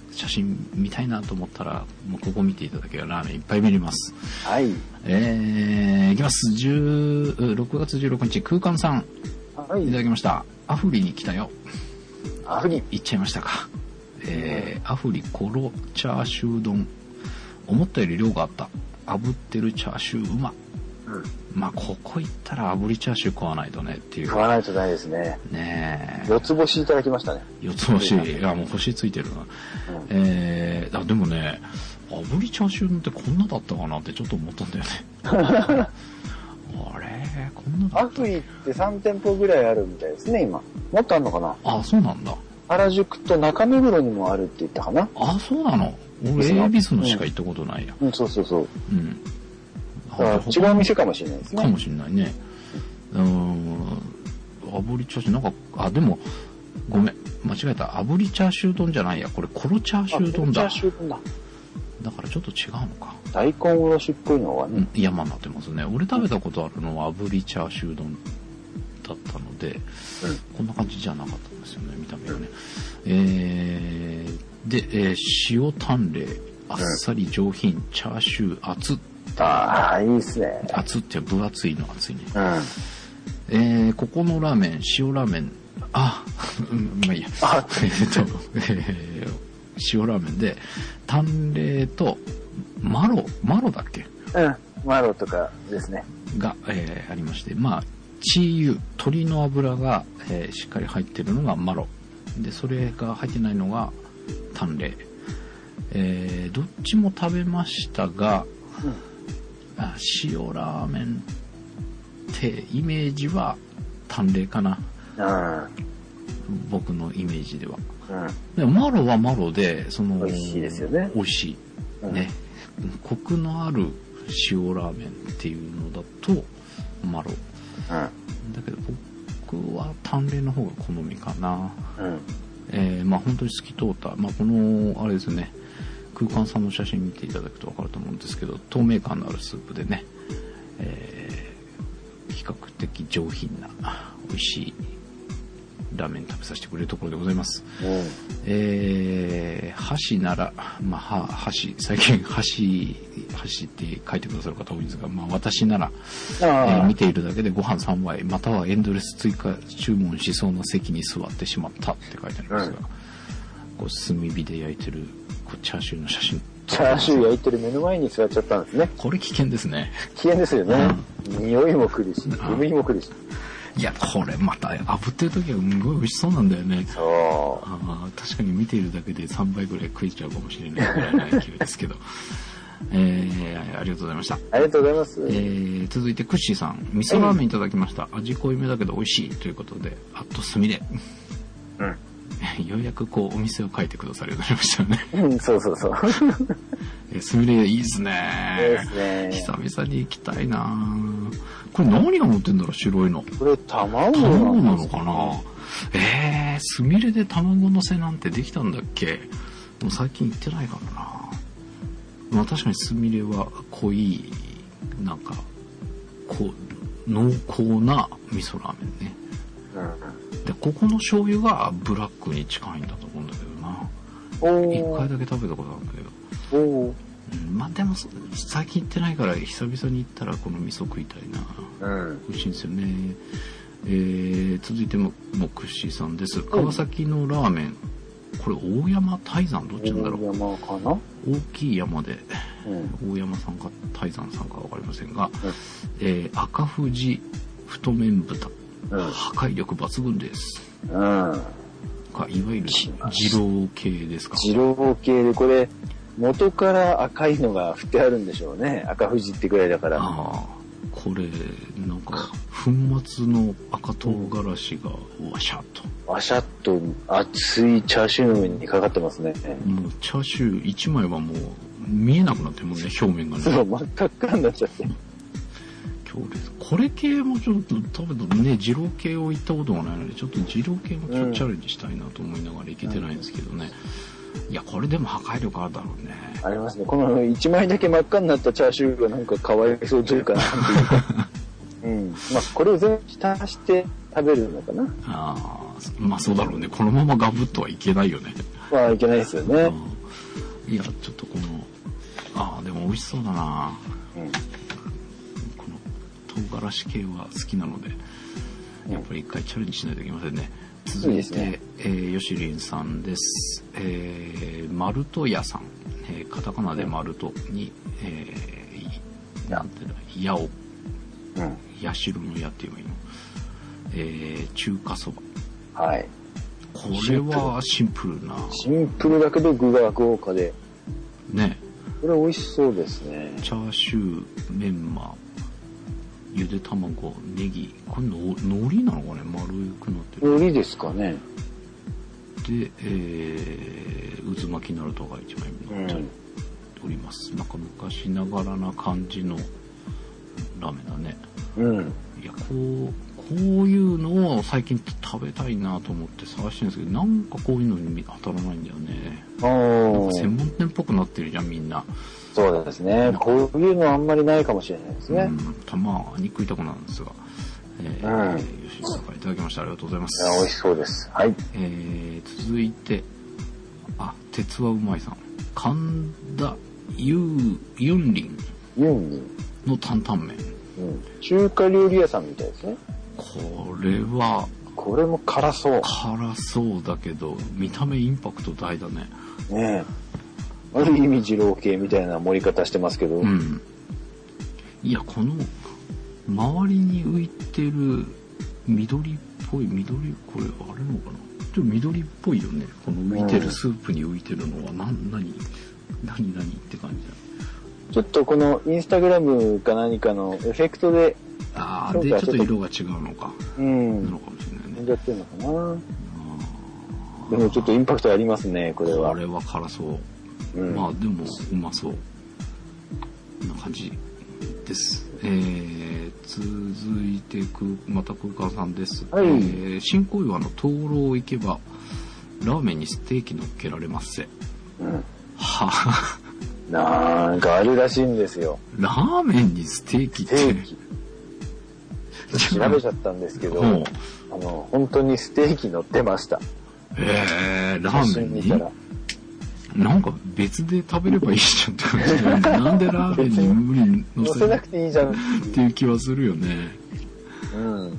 Speaker 2: 写真見たいなと思ったら、もうここ見ていただければラーメンいっぱい見れます。
Speaker 1: はい。
Speaker 2: えー、いきます。ろくがつじゅうろくにち、空間さん。はい。いただきました。アフリに来たよ。
Speaker 1: アフリ
Speaker 2: 行っちゃいましたか。えー、アフリコロチャーシュー丼。思ったより量があった。炙ってるチャーシューうま。うん。まあ、ここ行ったら炙りチャーシュー食わないとねっていう。
Speaker 1: 食わないとないですね。
Speaker 2: ね
Speaker 1: え。四つ星いただきましたね。
Speaker 2: 四つ星。いや、もう星ついてるな。うん、えー、あ、でもね、炙りチャーシューってこんなだったかなってちょっと思ったんだよね。あれこんなだった。
Speaker 1: アフリってさんてんぽぐらいあるみたいですね、今。もっとあるのかな。
Speaker 2: あ、そうなんだ。
Speaker 1: 原宿と中目黒にもあるって言ったかな。
Speaker 2: あ、そうなの。俺、エービスのしか行ったことないや。
Speaker 1: うん、うん、そうそうそう。
Speaker 2: うん。
Speaker 1: 違う店かもしれないですね。
Speaker 2: かもしれないね。うーん。炙りチャーシュー、なんか、あ、でも、ごめん。間違えた。炙りチャーシュー丼じゃないや。これ、コロチャーシュー丼だ。
Speaker 1: コロチャーシュー丼だ。
Speaker 2: だからちょっと違うのか。
Speaker 1: 大根おろしっぽいのはね。
Speaker 2: うん、山になってますね。俺食べたことあるのは炙りチャーシュー丼だったので、うん、こんな感じじゃなかったんですよね、見た目がね。うん、えー、で、えー、塩淡麗、あっさり上品、チャーシュー厚。
Speaker 1: ああ、いいっすね。
Speaker 2: 厚って分厚いの厚いね。
Speaker 1: うん、
Speaker 2: えー、ここのラーメン、塩ラーメン、あ、うん、まあいいや。あえっと、えー、塩ラーメンで、淡麗と、マロ、マロだっけ？
Speaker 1: うん、マロとかですね。
Speaker 2: が、えー、ありまして、まあ、チー油、鶏の油が、えー、しっかり入ってるのがマロ。で、それが入ってないのが淡麗。えー、どっちも食べましたが、うんあ塩ラーメンってイメージは淡麗かな、うん、僕のイメージでは、うん、でもマロはマロでその
Speaker 1: 美味しいですよね。
Speaker 2: 美味しい、うん、ね、コクのある塩ラーメンっていうのだとマロ、うん、だけど僕は淡麗の方が好みかな、うんえー、まあ本当に透き通った、まあ、このあれですね空間さんの写真見ていただくと分かると思うんですけど透明感のあるスープでね、えー、比較的上品な美味しいラーメン食べさせてくれるところでございます、うん、えー、箸ならまあ箸最近箸箸って書いてくださる方多いんですが、まあ、私なら、えー、見ているだけでご飯さんわいまたはエンドレス追加注文しそうな席に座ってしまったって書いてありますが、うん、こう炭火で焼いてるチャーシューの写真
Speaker 1: チャーシュー焼いてる目の前に座っちゃったんですね。
Speaker 2: これ危険ですね。
Speaker 1: 危険ですよね、うん、匂いも来るし海も来るし、
Speaker 2: いやこれまた炙ってる時はすごい美味しそうなんだよね。
Speaker 1: そう
Speaker 2: あ確かに見ているだけでさんばいぐらい食えちゃうかもしれないぐらいの勢いですけどえー、ありがとうございました。
Speaker 1: ありがとうございます。
Speaker 2: えー、続いてクッシーさん味噌ラーメンいただきました、うん、味濃いめだけど美味しいということであとすみれうんようやくこうお店を書いてくださるようになりましたよね。
Speaker 1: うん、そうそうそう。
Speaker 2: え、すみれいいですね。
Speaker 1: いいですね。
Speaker 2: 久々に行きたいな。これ何が乗ってんだろう白いの。
Speaker 1: これ卵
Speaker 2: なのなのかな。えー、すみれで卵のせなんてできたんだっけ。もう最近行ってないからな。まあ確かにすみれは濃いなんかこう濃厚な味噌ラーメンね。うん、でここの醤油がブラックに近いんだと思うんだけどな。一回だけ食べたことあるんだけど、お、うん、まあでも最近行ってないから久々に行ったらこの味噌食いたいな、うん、美味しいんですよね。えー、続いてももくしさんです。川崎のラーメン、これ大山泰山どっちなんだろう。
Speaker 1: 大山かな。
Speaker 2: 大きい山で、うん、大山さんか泰山さんか分かりませんが、うん、えー、赤富士太麺豚、うん、破壊力抜群です。うん。かいわゆる二郎系ですか。
Speaker 1: 二郎系でこれ元から赤いのが振ってあるんでしょうね。赤富士ってぐらいだから。ああ、
Speaker 2: これなんか粉末の赤唐辛子がワシャッと。
Speaker 1: ワシャッと熱いチャーシューの上にかかってますね。
Speaker 2: もうチャーシューいちまいはもう見えなくなってもね表面がね。
Speaker 1: そう真っ赤っかになっちゃって。
Speaker 2: これ系もちょっと食べたね、二郎系を行ったことがないのでちょっと二郎系もちょっとチャレンジしたいなと思いながら行けてないんですけどね、うん、いやこれでも破壊力あるだろうね。
Speaker 1: ありますね。このいちまいだけ真っ赤になったチャーシューがなんかかわいそうというかなんていうかうん、まあこれを全部浸して食べるのかな。
Speaker 2: ああ、まあそうだろうね。このままガブッとはいけないよね。
Speaker 1: まあいけないですよね、
Speaker 2: いや、ちょっとこの、ああ、でも美味しそうだな、うん、この唐辛子系は好きなので、やっぱり一回チャレンジしないといけませんね。続いて、ねえー、よしりんさんです。えー、マルト屋さん、えー、カタカナでマルトに、えー、なんていうの、矢を、うん、矢代の矢って言えばいいの、えー、中華そば。
Speaker 1: はい。
Speaker 2: これはシンプルな。
Speaker 1: シンプルだけど具が豪華で。
Speaker 2: ね。
Speaker 1: これ美味しそうですね。
Speaker 2: チャーシュー、メンマ、ゆで卵、ネギ、これの海苔なのかね、丸くなってる。
Speaker 1: 海苔ですかね。
Speaker 2: で、えー、渦巻きナルトが一枚乗っております。うん、なんか昔ながらな感じのラーメンだね。うん。いや、こう、こういうのを最近食べたいなと思って探してるんですけど、なんかこういうのに当たらないんだよね。なんか専門店っぽくなってるじゃん、みんな。
Speaker 1: そうですね。こういうのはあんまりないかもしれないですね。うん、
Speaker 2: たまに食いたくなるんですが。えー、うん、吉田さんからいただきました。ありがとうございます。
Speaker 1: いや、美味しそうです。はい。
Speaker 2: えー、続いて、あ、鉄はうまいさん。神田ユー、ユンリン。
Speaker 1: ユンリン
Speaker 2: の担々麺。
Speaker 1: うん。中華料理屋さんみたいですね。
Speaker 2: これは、
Speaker 1: これも辛そう。
Speaker 2: 辛そうだけど、見た目インパクト大だね。
Speaker 1: ねえ。ある意味二郎系みたいな盛り方してますけど。うん。
Speaker 2: いや、この、周りに浮いてる緑っぽい、緑、これ、あれのかな？ちょっと緑っぽいよね。この浮いてる、スープに浮いてるのは、な、何、何、何って感じだ。
Speaker 1: ちょっとこのインスタグラムか何かのエフェクトで、
Speaker 2: ああ、で、ちょっと色が違うのか。うん。なのかもしれないね。
Speaker 1: やってんのかな。でもちょっとインパクトありますね、これは。
Speaker 2: これは辛そう。うん、まあでもうまそう。こんな感じです。えー、続いてく、また空間さんです。はい。えー、新小岩の灯籠行けば、ラーメンにステーキ乗っけられますせ。うん。はぁ。
Speaker 1: なんかあるらしいんですよ。
Speaker 2: ラーメンにステーキって。ステーキ。
Speaker 1: 調べちゃったんですけど、あの、本当にステーキ乗ってました。
Speaker 2: えー、ラーメンになんか別で食べればいいじゃんって感じで、なんでラーメンに無理に
Speaker 1: 乗せなくていいじゃん
Speaker 2: っていう気はするよね。うん。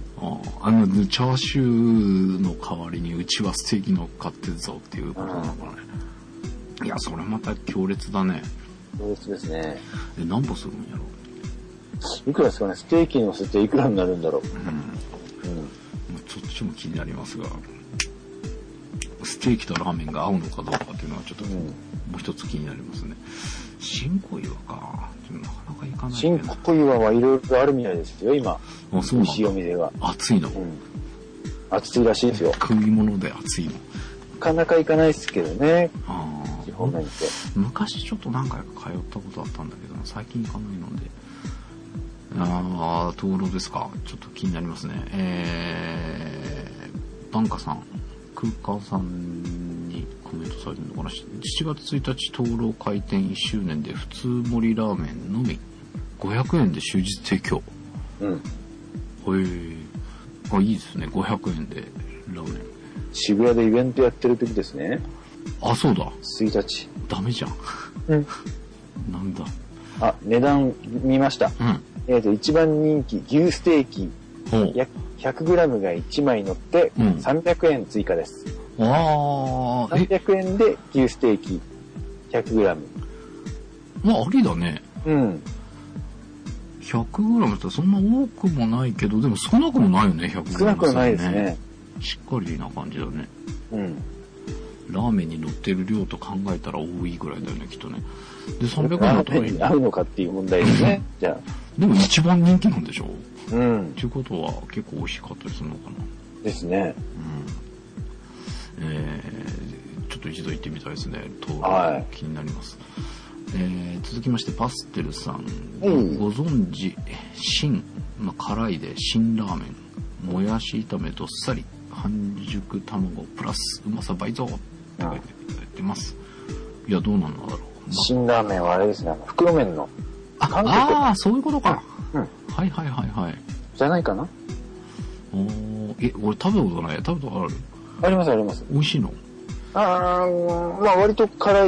Speaker 2: あ, あの、チャーシューの代わりにうちはステーキ乗っかってるぞっていうことなのかね。いや、それまた強烈だね。
Speaker 1: 強烈ですね。
Speaker 2: え、何歩するんやろ
Speaker 1: う。いくらですかね、ステーキ乗せていくらになるんだろう。うん。うん。
Speaker 2: そっちも気になりますが、ステーキとラーメンが合うのかどうかっていうのはちょっと、もう一つ気になりますね。新小岩か。なかなか行かない
Speaker 1: けど。新小岩はいろいろあるみたいですよ、今。
Speaker 2: あ、そうなんだ。美味
Speaker 1: しいお店が。
Speaker 2: 暑いの、うん、
Speaker 1: 暑いらしいですよ。
Speaker 2: 食い物で暑いの。
Speaker 1: なかなか行かないですけどね。ああ。基本面って。
Speaker 2: 昔ちょっと何回か通ったことあったんだけど、最近行かないので。ああ、灯籠ですか。ちょっと気になりますね。えー、バンカさん、空間さんにコメントされてるのかな。しちがつついたち灯籠開店いっしゅうねんで普通盛りラーメンのみごひゃくえんで終日提供。うん。へえ。あ、いいですね。ごひゃくえんでラーメン。
Speaker 1: 渋谷でイベントやってる時ですね。
Speaker 2: あ、そうだ。
Speaker 1: ついたち。
Speaker 2: ダメじゃん。うん。なんだ。
Speaker 1: あ、値段見ました。うん。えっと、一番人気、牛ステーキ。ひゃくグラム がいちまい乗ってさんびゃくえん追加です。うん、ああ。さんびゃくえんで牛ステーキ ひゃくグラム。
Speaker 2: まあ、ありだね。うん。ひゃくグラム ってそんな多くもないけど、でも少なくもないよね、ひゃくグラム、ね。
Speaker 1: 少なくはないですね。
Speaker 2: しっかりな感じだね。うん。ラーメンに乗ってる量と考えたら多いぐらいだよね、きっとね。で、さんびゃくえんだったらいい。
Speaker 1: 合うのかっていう問題ですね。じゃあ。
Speaker 2: でも一番人気なんでしょ？うん。っていうことは結構美味しかったりするのかな。
Speaker 1: ですね。
Speaker 2: うん。えー、ちょっと一度行ってみたいですね。と、はい、気になります。えー、続きましてパステルさん、うん、ご存知新、まあ、辛いで新ラーメン、もやし炒めどっさり半熟卵プラスうまさ倍増って書いていただいてます。いや、どうなんだろう。
Speaker 1: 新ラーメンはあれですね、袋麺の。
Speaker 2: ああ、そういうことか。うん。はいはいはいはい。
Speaker 1: じゃないかな。
Speaker 2: おー、え、俺食べたことない。食べたことある？
Speaker 1: ありますあります。
Speaker 2: 美味しいの？
Speaker 1: あー、まあ割と辛い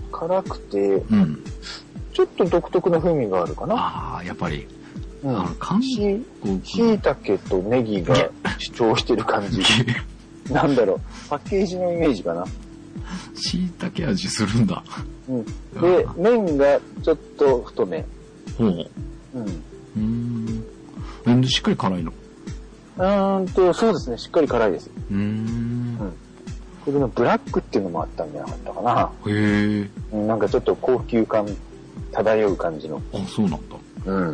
Speaker 1: 辛くて、うん、ちょっと独特な風味があるかな。
Speaker 2: ああ、やっぱり。
Speaker 1: うん、韓国しいたけとネギが主張してる感じ。なんだろう、パッケージのイメージかな。
Speaker 2: しいたけ味するんだ。
Speaker 1: うん。で、麺がちょっと太め。
Speaker 2: ほう。うん。うーん。なんでしっかり辛いの？
Speaker 1: うーんと、そうですね、しっかり辛いです。
Speaker 2: うーん。うん。
Speaker 1: これのブラックっていうのもあったんじゃなかったかな。
Speaker 2: へえ。
Speaker 1: なんかちょっと高級感漂う感じの。
Speaker 2: あ、そうなんだ。うん。うん。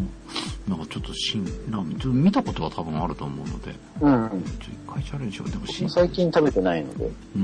Speaker 2: なんかちょっと新、なんかちょっと見たことは多分あると思うので。うん。ちょっと一回チャレンジしよう。でも新。
Speaker 1: 最近食べてないので。うん。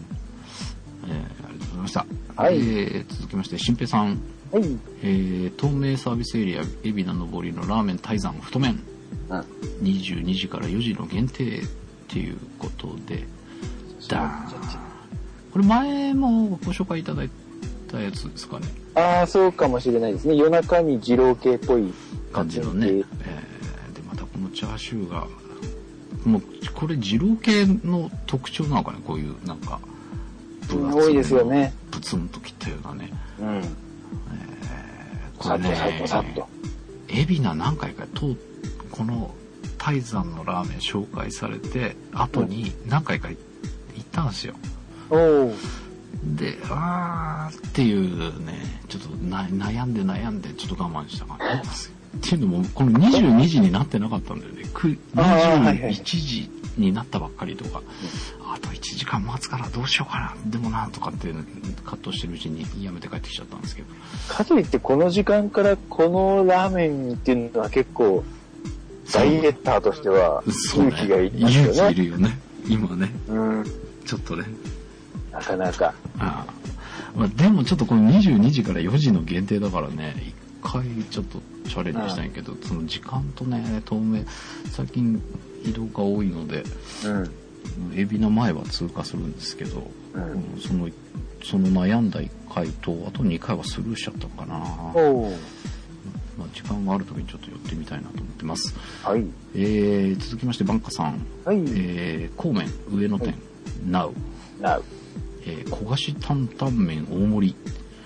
Speaker 2: えー、ありがとうございました。
Speaker 1: はい。
Speaker 2: えー、続きまして、新平さん。
Speaker 1: はい。
Speaker 2: えー、東名サービスエリア、海老名上りのラーメン泰山太麺。うん。にじゅうにじからよじの限定っていうことで、だーん。これ前もご紹介いただいたやつですかね。
Speaker 1: ああ、そうかもしれないですね。夜中に二郎系っぽい
Speaker 2: 感じのね。えー、で、またこのチャーシューが、もう、これ二郎系の特徴なのかね、こういう、なんか、
Speaker 1: 多いですよね。
Speaker 2: プツンと切ったようなね。うん。えー、
Speaker 1: これね、さっとさっと。
Speaker 2: 海老名何回かと、この泰山のラーメン紹介されて、後に何回か行ったんですよ。
Speaker 1: おー。
Speaker 2: で、あーっていうね、ちょっとな悩んで悩んでちょっと我慢した感じなんですよ。っていうのも、このにじゅうにじになってなかったんだよね。にじゅういちじになったばっかりとか、あといちじかん待つからどうしようかな、でもなとかって葛藤してるうちにやめて帰ってきちゃったんですけど。
Speaker 1: かといってこの時間からこのラーメンにっていうのは結構、ダイエッターとしては勇気がいりますよね。
Speaker 2: 勇気いるよね、今ね。
Speaker 1: うん。
Speaker 2: ちょっとね。
Speaker 1: なかなか。
Speaker 2: ああ、まあ、でもちょっとこのにじゅうにじからよじの限定だからね、一回ちょっとチャレンジしたいけど、うん、その時間とね、透明、最近移動が多いので、うん、海老名前は通過するんですけど、うん、その、その悩んだいっかいと、あとにかいはスルーしちゃったかな。まあ、時間がある時にちょっと寄ってみたいなと思ってます。
Speaker 1: はい。
Speaker 2: えー、続きましてバンカさん。
Speaker 1: はい。
Speaker 2: えー、孔麺上野店、はい、ナウ。
Speaker 1: ナウ。
Speaker 2: えー、焦がし担々麺大盛り、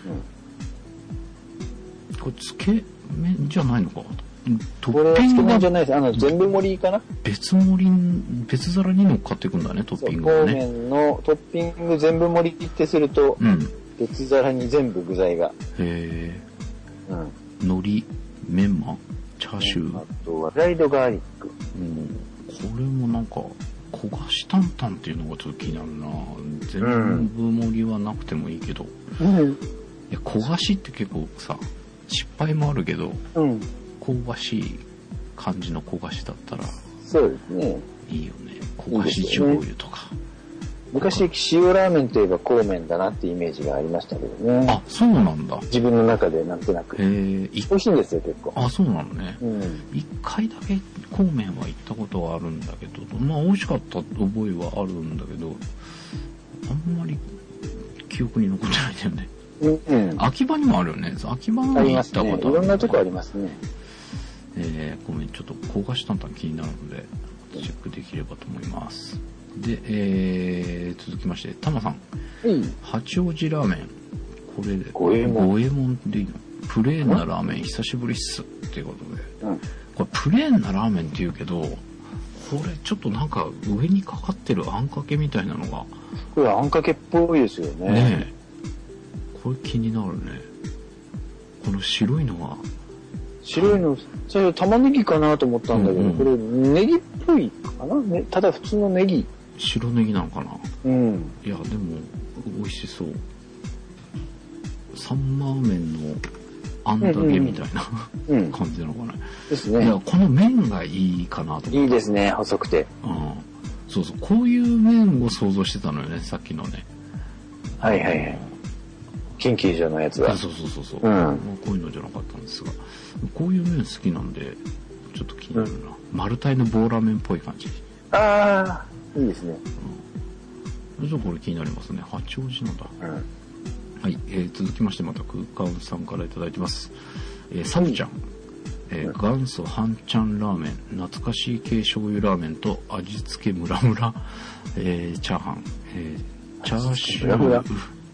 Speaker 2: うん、これつけ麺じゃないのか、
Speaker 1: トッピングがじゃないです。あの全部盛りかな。
Speaker 2: 別盛り、別皿に乗っかっていくんだね、トッピングがね。
Speaker 1: そう麺のトッピング全部盛りってすると、うん、別皿に全部具材が。
Speaker 2: へー、うん、海苔、メンマ、チャーシュー、
Speaker 1: あとはフライドガーリック。
Speaker 2: うん、これもなんか焦がし担々っていうのがちょっと気になるな。全部盛りはなくてもいいけど、うん、いや焦がしって結構さ、失敗もあるけど、うん、香ばしい感じの焦がしだったら
Speaker 1: そうですね、
Speaker 2: いいよね。焦がし醤油とか。いいね、
Speaker 1: 昔塩ラーメンといえば孔麺だなってイメージがありましたけどね。
Speaker 2: あ、そうなんだ。
Speaker 1: 自分の中でなんとなく。へー、美味しいんですよ結構。
Speaker 2: あ、そうなのね。うん、一回だけ孔麺は行ったことはあるんだけど、まあ美味しかった覚えはあるんだけど、あんまり記憶に残ってないんだよね。うん、秋葉にもあるよね。秋葉に行ったことある、ね、
Speaker 1: いろんなとこありますね。
Speaker 2: えー、ごめん、ちょっと焦がし担々気になるのでチェックできればと思います。で、えー、続きましてタマさん、うん、八王子ラーメン、これで五右衛門でいいの？プレーンなラーメン久しぶりっすっていうことで、うん、これプレーンなラーメンって言うけど、これちょっとなんか上にかかってるあんかけみたいなのが、
Speaker 1: これあんかけっぽいですよね。
Speaker 2: ねえ、これ気になるね。この白いのは
Speaker 1: 白いの、最初玉ねぎかなと思ったんだけど、うんうん、これネギっぽいかな、ね、ただ普通のネギ。
Speaker 2: 白ネギなのかな。うん。いやでも美味しそう。サンマー麺のあんだけみたいな、うんうん、感じなのかな。
Speaker 1: ですね。
Speaker 2: いやこの麺がいいかなと思った。
Speaker 1: いいですね、細くて。
Speaker 2: うん。そうそう、こういう麺を想像してたのよね、さっきのね。
Speaker 1: はいはいはい。研究所のやつは。
Speaker 2: そうそうそうそう。うん、こういうのじゃなかったんですが、こういう麺好きなんでちょっと気になるな。うん、マルタイの棒ラーメンっぽい感じ。
Speaker 1: ああ、いいですね。
Speaker 2: うん、ちょっとこれ気になりますね。八王子なんだ。うん、はい、えー、続きましてまた空間さんからいただいてます。えー、サブちゃん、えー、元祖半ちゃんラーメン、懐かしい系醤油ラーメンと味付けムラムラ、えー、チャーハン、えー、チャーシュー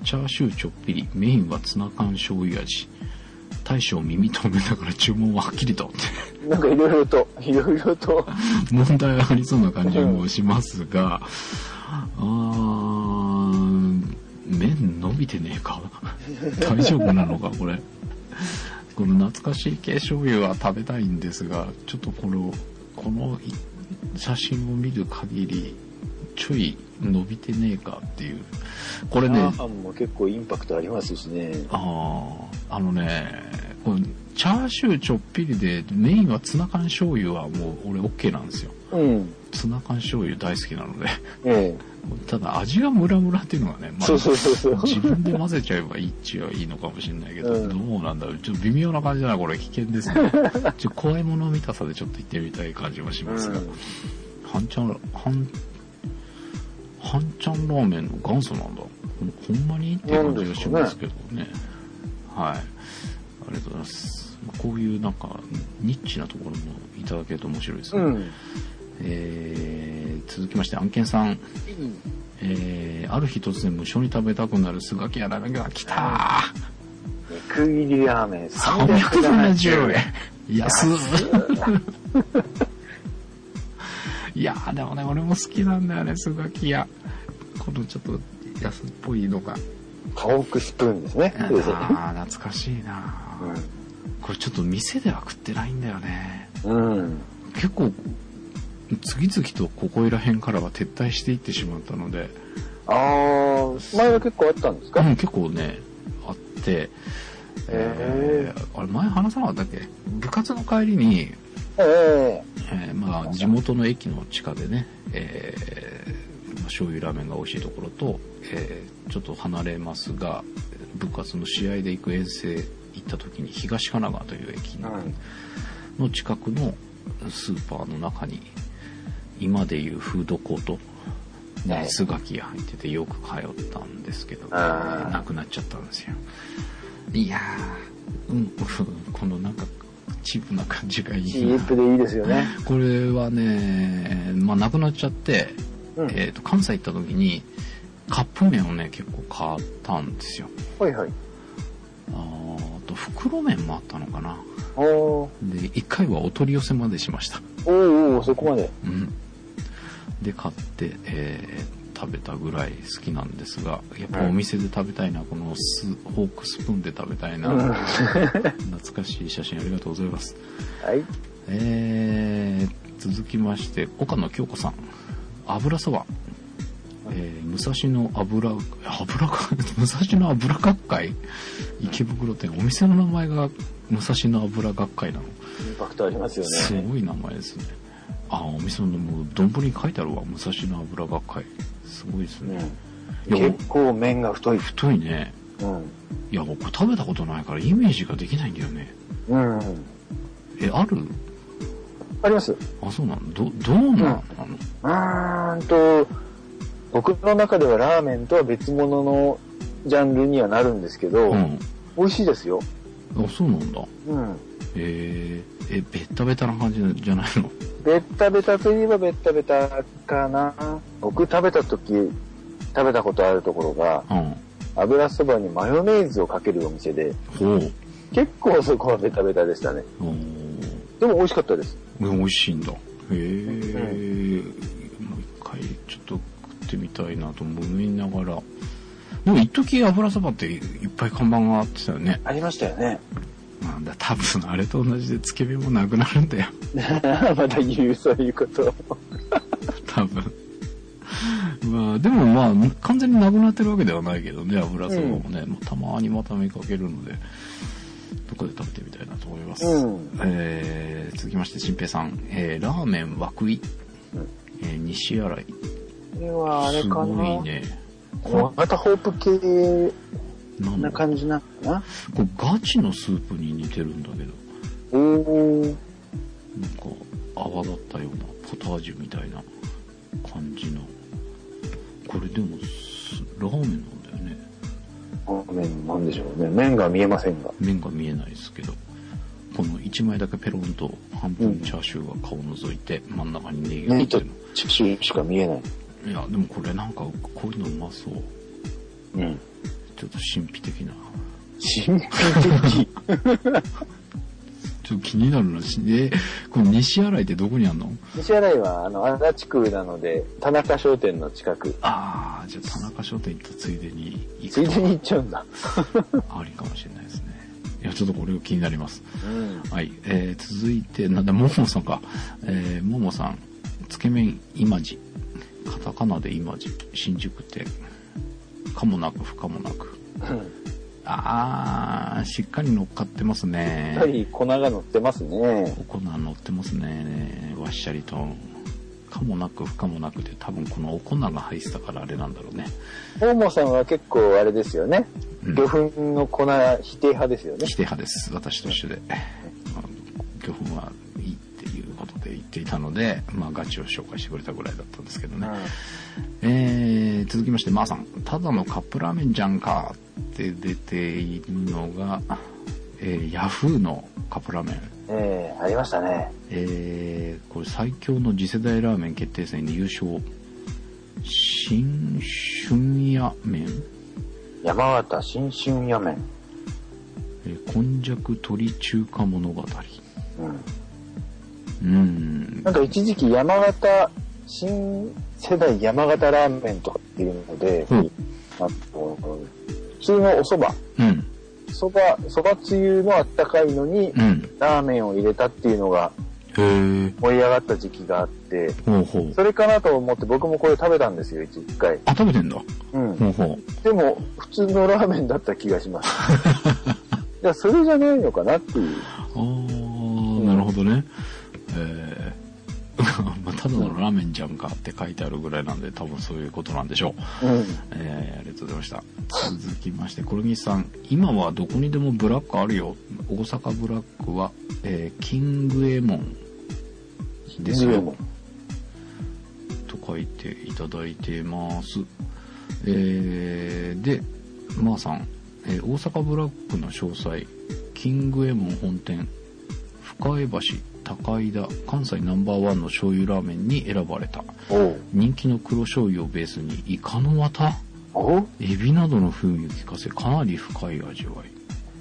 Speaker 2: チャーシューちょっぴり、メインはツナ缶醤油味。大将耳透明だから注文ははっきりと。
Speaker 1: なんかいろいろと、いろいろと。
Speaker 2: 問題がありそうな感じもしますが、あー、麺伸びてねえか大丈夫なのかこれ。この懐かしい系醤油は食べたいんですが、ちょっとこの、この写真を見る限り、ちょい伸びてねえかっていう。これね。
Speaker 1: チャーハンも結構インパクトありますしね。
Speaker 2: ああ、あのね、これチャーシューちょっぴりでメインはツナ缶醤油はもう俺 OK なんですよ。
Speaker 1: うん。
Speaker 2: ツナ缶醤油大好きなので。
Speaker 1: ええ。
Speaker 2: ただ味がムラムラっていうのはね、まあ、
Speaker 1: そうそうそうそう
Speaker 2: 自分で混ぜちゃえばいいっちはいいのかもしれないけど、うん、どうなんだろう。ちょっと微妙な感じだな、これ危険ですね。ちょっと怖いもの見たさでちょっと行ってみたい感じはしますが。うん、半ちゃん、半、半ちゃんラーメンの元祖なんだ。ほんまにっていう感じがしますけどね。はい。ありがとうございます。こういうなんか、ニッチなところもいただけると面白いですね。うん、えー、続きまして、案件さん。うん、えー、ある日突然無性に食べたくなるスガキヤラーメンが来た
Speaker 1: ー。肉入りラーメン
Speaker 2: さんびゃくななじゅうえん。安っ。いやーでもね、俺も好きなんだよね、スガキヤ。このちょっと安っぽいのが。
Speaker 1: カオクスプーンですね。
Speaker 2: ああ、懐かしいな、うん。これちょっと店では食ってないんだよね。
Speaker 1: うん。
Speaker 2: 結構、次々とここいら辺からは撤退していってしまったので。
Speaker 1: ああ、前は結構あったんですか？
Speaker 2: うん、結構ね、あって、えー、あれ前話さなかったっけ？部活の帰りに、
Speaker 1: え
Speaker 2: ーえー、まあ地元の駅の地下でね、えー、醤油ラーメンが美味しいところと、えー、ちょっと離れますが、部活の試合で行く遠征行った時に東神奈川という駅の近くのスーパーの中に、今でいうフードコート、ね、スガキが入っててよく通ったんですけど、ね、なくなっちゃったんですよ。いやー、うん、このなんかチープな感じがいいな。
Speaker 1: チープでいいですよね。
Speaker 2: これはね、まあなくなっちゃって、うん、えっと関西行った時にカップ麺をね結構買ったんですよ。
Speaker 1: はいはい。
Speaker 2: あと袋麺もあったのかな。
Speaker 1: お
Speaker 2: で一回はお取り寄せまでしました。
Speaker 1: おお、そこまで。
Speaker 2: うん。で買って、えー、食べたぐらい好きなんですが、やっぱお店で食べたいな、このスフォークスプーンで食べたいな、うん、懐かしい写真ありがとうございます。
Speaker 1: はい。
Speaker 2: えー、続きまして岡野京子さん、油そば、えー、武蔵野油油か武蔵野油学会池袋店、お店の名前が武蔵野油学会なの。
Speaker 1: インパクトありますよね。
Speaker 2: すごい名前ですね。あ、お店のもう丼に書いてあるわ、武蔵野油学会。すごいですね。
Speaker 1: うん、結構麺が太い。
Speaker 2: 太いね。
Speaker 1: うん。
Speaker 2: いや、僕食べたことないからイメージができないんだよね。
Speaker 1: うん。
Speaker 2: え、ある？
Speaker 1: あります。
Speaker 2: あ、そうなの？ど、どうなの？うん、
Speaker 1: うーんと、僕の中ではラーメンとは別物のジャンルにはなるんですけど、うん、美味しいですよ。
Speaker 2: あ、そうなんだ。
Speaker 1: うん。
Speaker 2: えー、え、ベッタベタな感じじゃないの？
Speaker 1: ベッタベタといえばベッタベタかな。僕食べた時、食べたことあるところが、うん、油そばにマヨネーズをかけるお店で、
Speaker 2: ほう、
Speaker 1: 結構そこはベタベタでしたね。でも美味しかったです。
Speaker 2: 美味しいんだ。へえ、うん、もう一回ちょっと食ってみたいなと思いながら。でも一時油そばっていっぱい看板があってたよね。
Speaker 1: ありましたよね。
Speaker 2: なんだ、多分あれと同じでつけ麺もなくなるんだよ。
Speaker 1: まだ言う、そういうことを。
Speaker 2: 多分。まあ、でもまあ、完全になくなってるわけではないけどね、油そばもね、うん、たまにまた見かけるので、どこで食べてみたいなと思います。うん、えー、続きまして、新平さん、えー、ラーメン涌井、うん、えー、西新井。こ
Speaker 1: れはあれかな。す
Speaker 2: ごいね。
Speaker 1: またホープ系な感じなのかな。
Speaker 2: これガチのスープに似てるんだけど。
Speaker 1: おー。
Speaker 2: なんか泡立ったようなポタージュみたいな感じの。これでもラーメンなんだよね。
Speaker 1: ラーメンなんでしょうね。麺が見えませんが。
Speaker 2: 麺が見えないですけど、このいちまいだけペロンと半分チャーシューが顔を覗いて、うん、真ん中にネギが入ってるの。
Speaker 1: チャーシューしか見えない。
Speaker 2: いやでもこれなんかこういうのうまそう。
Speaker 1: うん。
Speaker 2: ちちょっと神秘的な。
Speaker 1: 神秘的
Speaker 2: ちょっと気になるな。え、この西新井ってどこにあんの？
Speaker 1: 西新井は、あの、足立区なので、田中商店の近く。
Speaker 2: ああ、じゃあ田中商店行ったついでに行く
Speaker 1: ついでに行っちゃうんだ。
Speaker 2: ありかもしれないですね。いや、ちょっとこれが気になります。
Speaker 1: うん、
Speaker 2: はい。えー、続いて、なんだ、ももさんか。えー、ももさん、つけ麺今治。カタカナで今治。新宿店。かもなく不可もなく。うん、あー、しっかり乗っかってますね。
Speaker 1: しっかり粉が乗ってますね。
Speaker 2: 粉乗ってますね。わっしゃりと。かもなく不可もなくで、多分このお粉が入ってたからあれなんだろうね。
Speaker 1: ももさんは結構あれですよね。魚粉の粉否定派ですよね。
Speaker 2: 否定派です。私と一緒で。魚粉はいいっていうことで言っていたので、まあガチを紹介してくれたぐらいだったんですけどね。うん、えー、続きまして、まーさん。ただのカップラーメンじゃんかって出ているのが、えー、ヤフーのカップラーメン。
Speaker 1: えー、ありましたね。
Speaker 2: えー、これ最強の次世代ラーメン決定戦で優勝。新春屋麺
Speaker 1: 山形新春屋麺。
Speaker 2: えー、こんじゃく鶏中華物語。うん。うん。
Speaker 1: なんか一時期山形、新世代山形ラーメンとかっていうので、うん、あと普通のお蕎麦。うん。蕎麦、蕎麦つゆのあったかいのに、うん、ラーメンを入れたっていうのが、盛り上がった時期があって、ほうほう、それかなと思って僕もこれ食べたんですよ、一回。
Speaker 2: あ、食べてんだ。
Speaker 1: うん。ほうほう、でも、普通のラーメンだった気がします。いや、それじゃないのかなっていう。
Speaker 2: ああ、うん、なるほどね。えー、まあ、ただのラーメンじゃんかって書いてあるぐらいなんで、多分そういうことなんでしょう。うん、えー、ありがとうございました。続きまして、コルギさん。今はどこにでもブラックあるよ。大阪ブラックは、えー、キングエモンですよ。と書いていただいてます。えー、で、まーさん。えー、大阪ブラックの詳細。キングエモン本店。深江橋。高井田関西ナンバーワンの醤油ラーメンに選ばれた。人気の黒醤油をベースにイカの綿、エビなどの風味を効かせかなり深い味わい。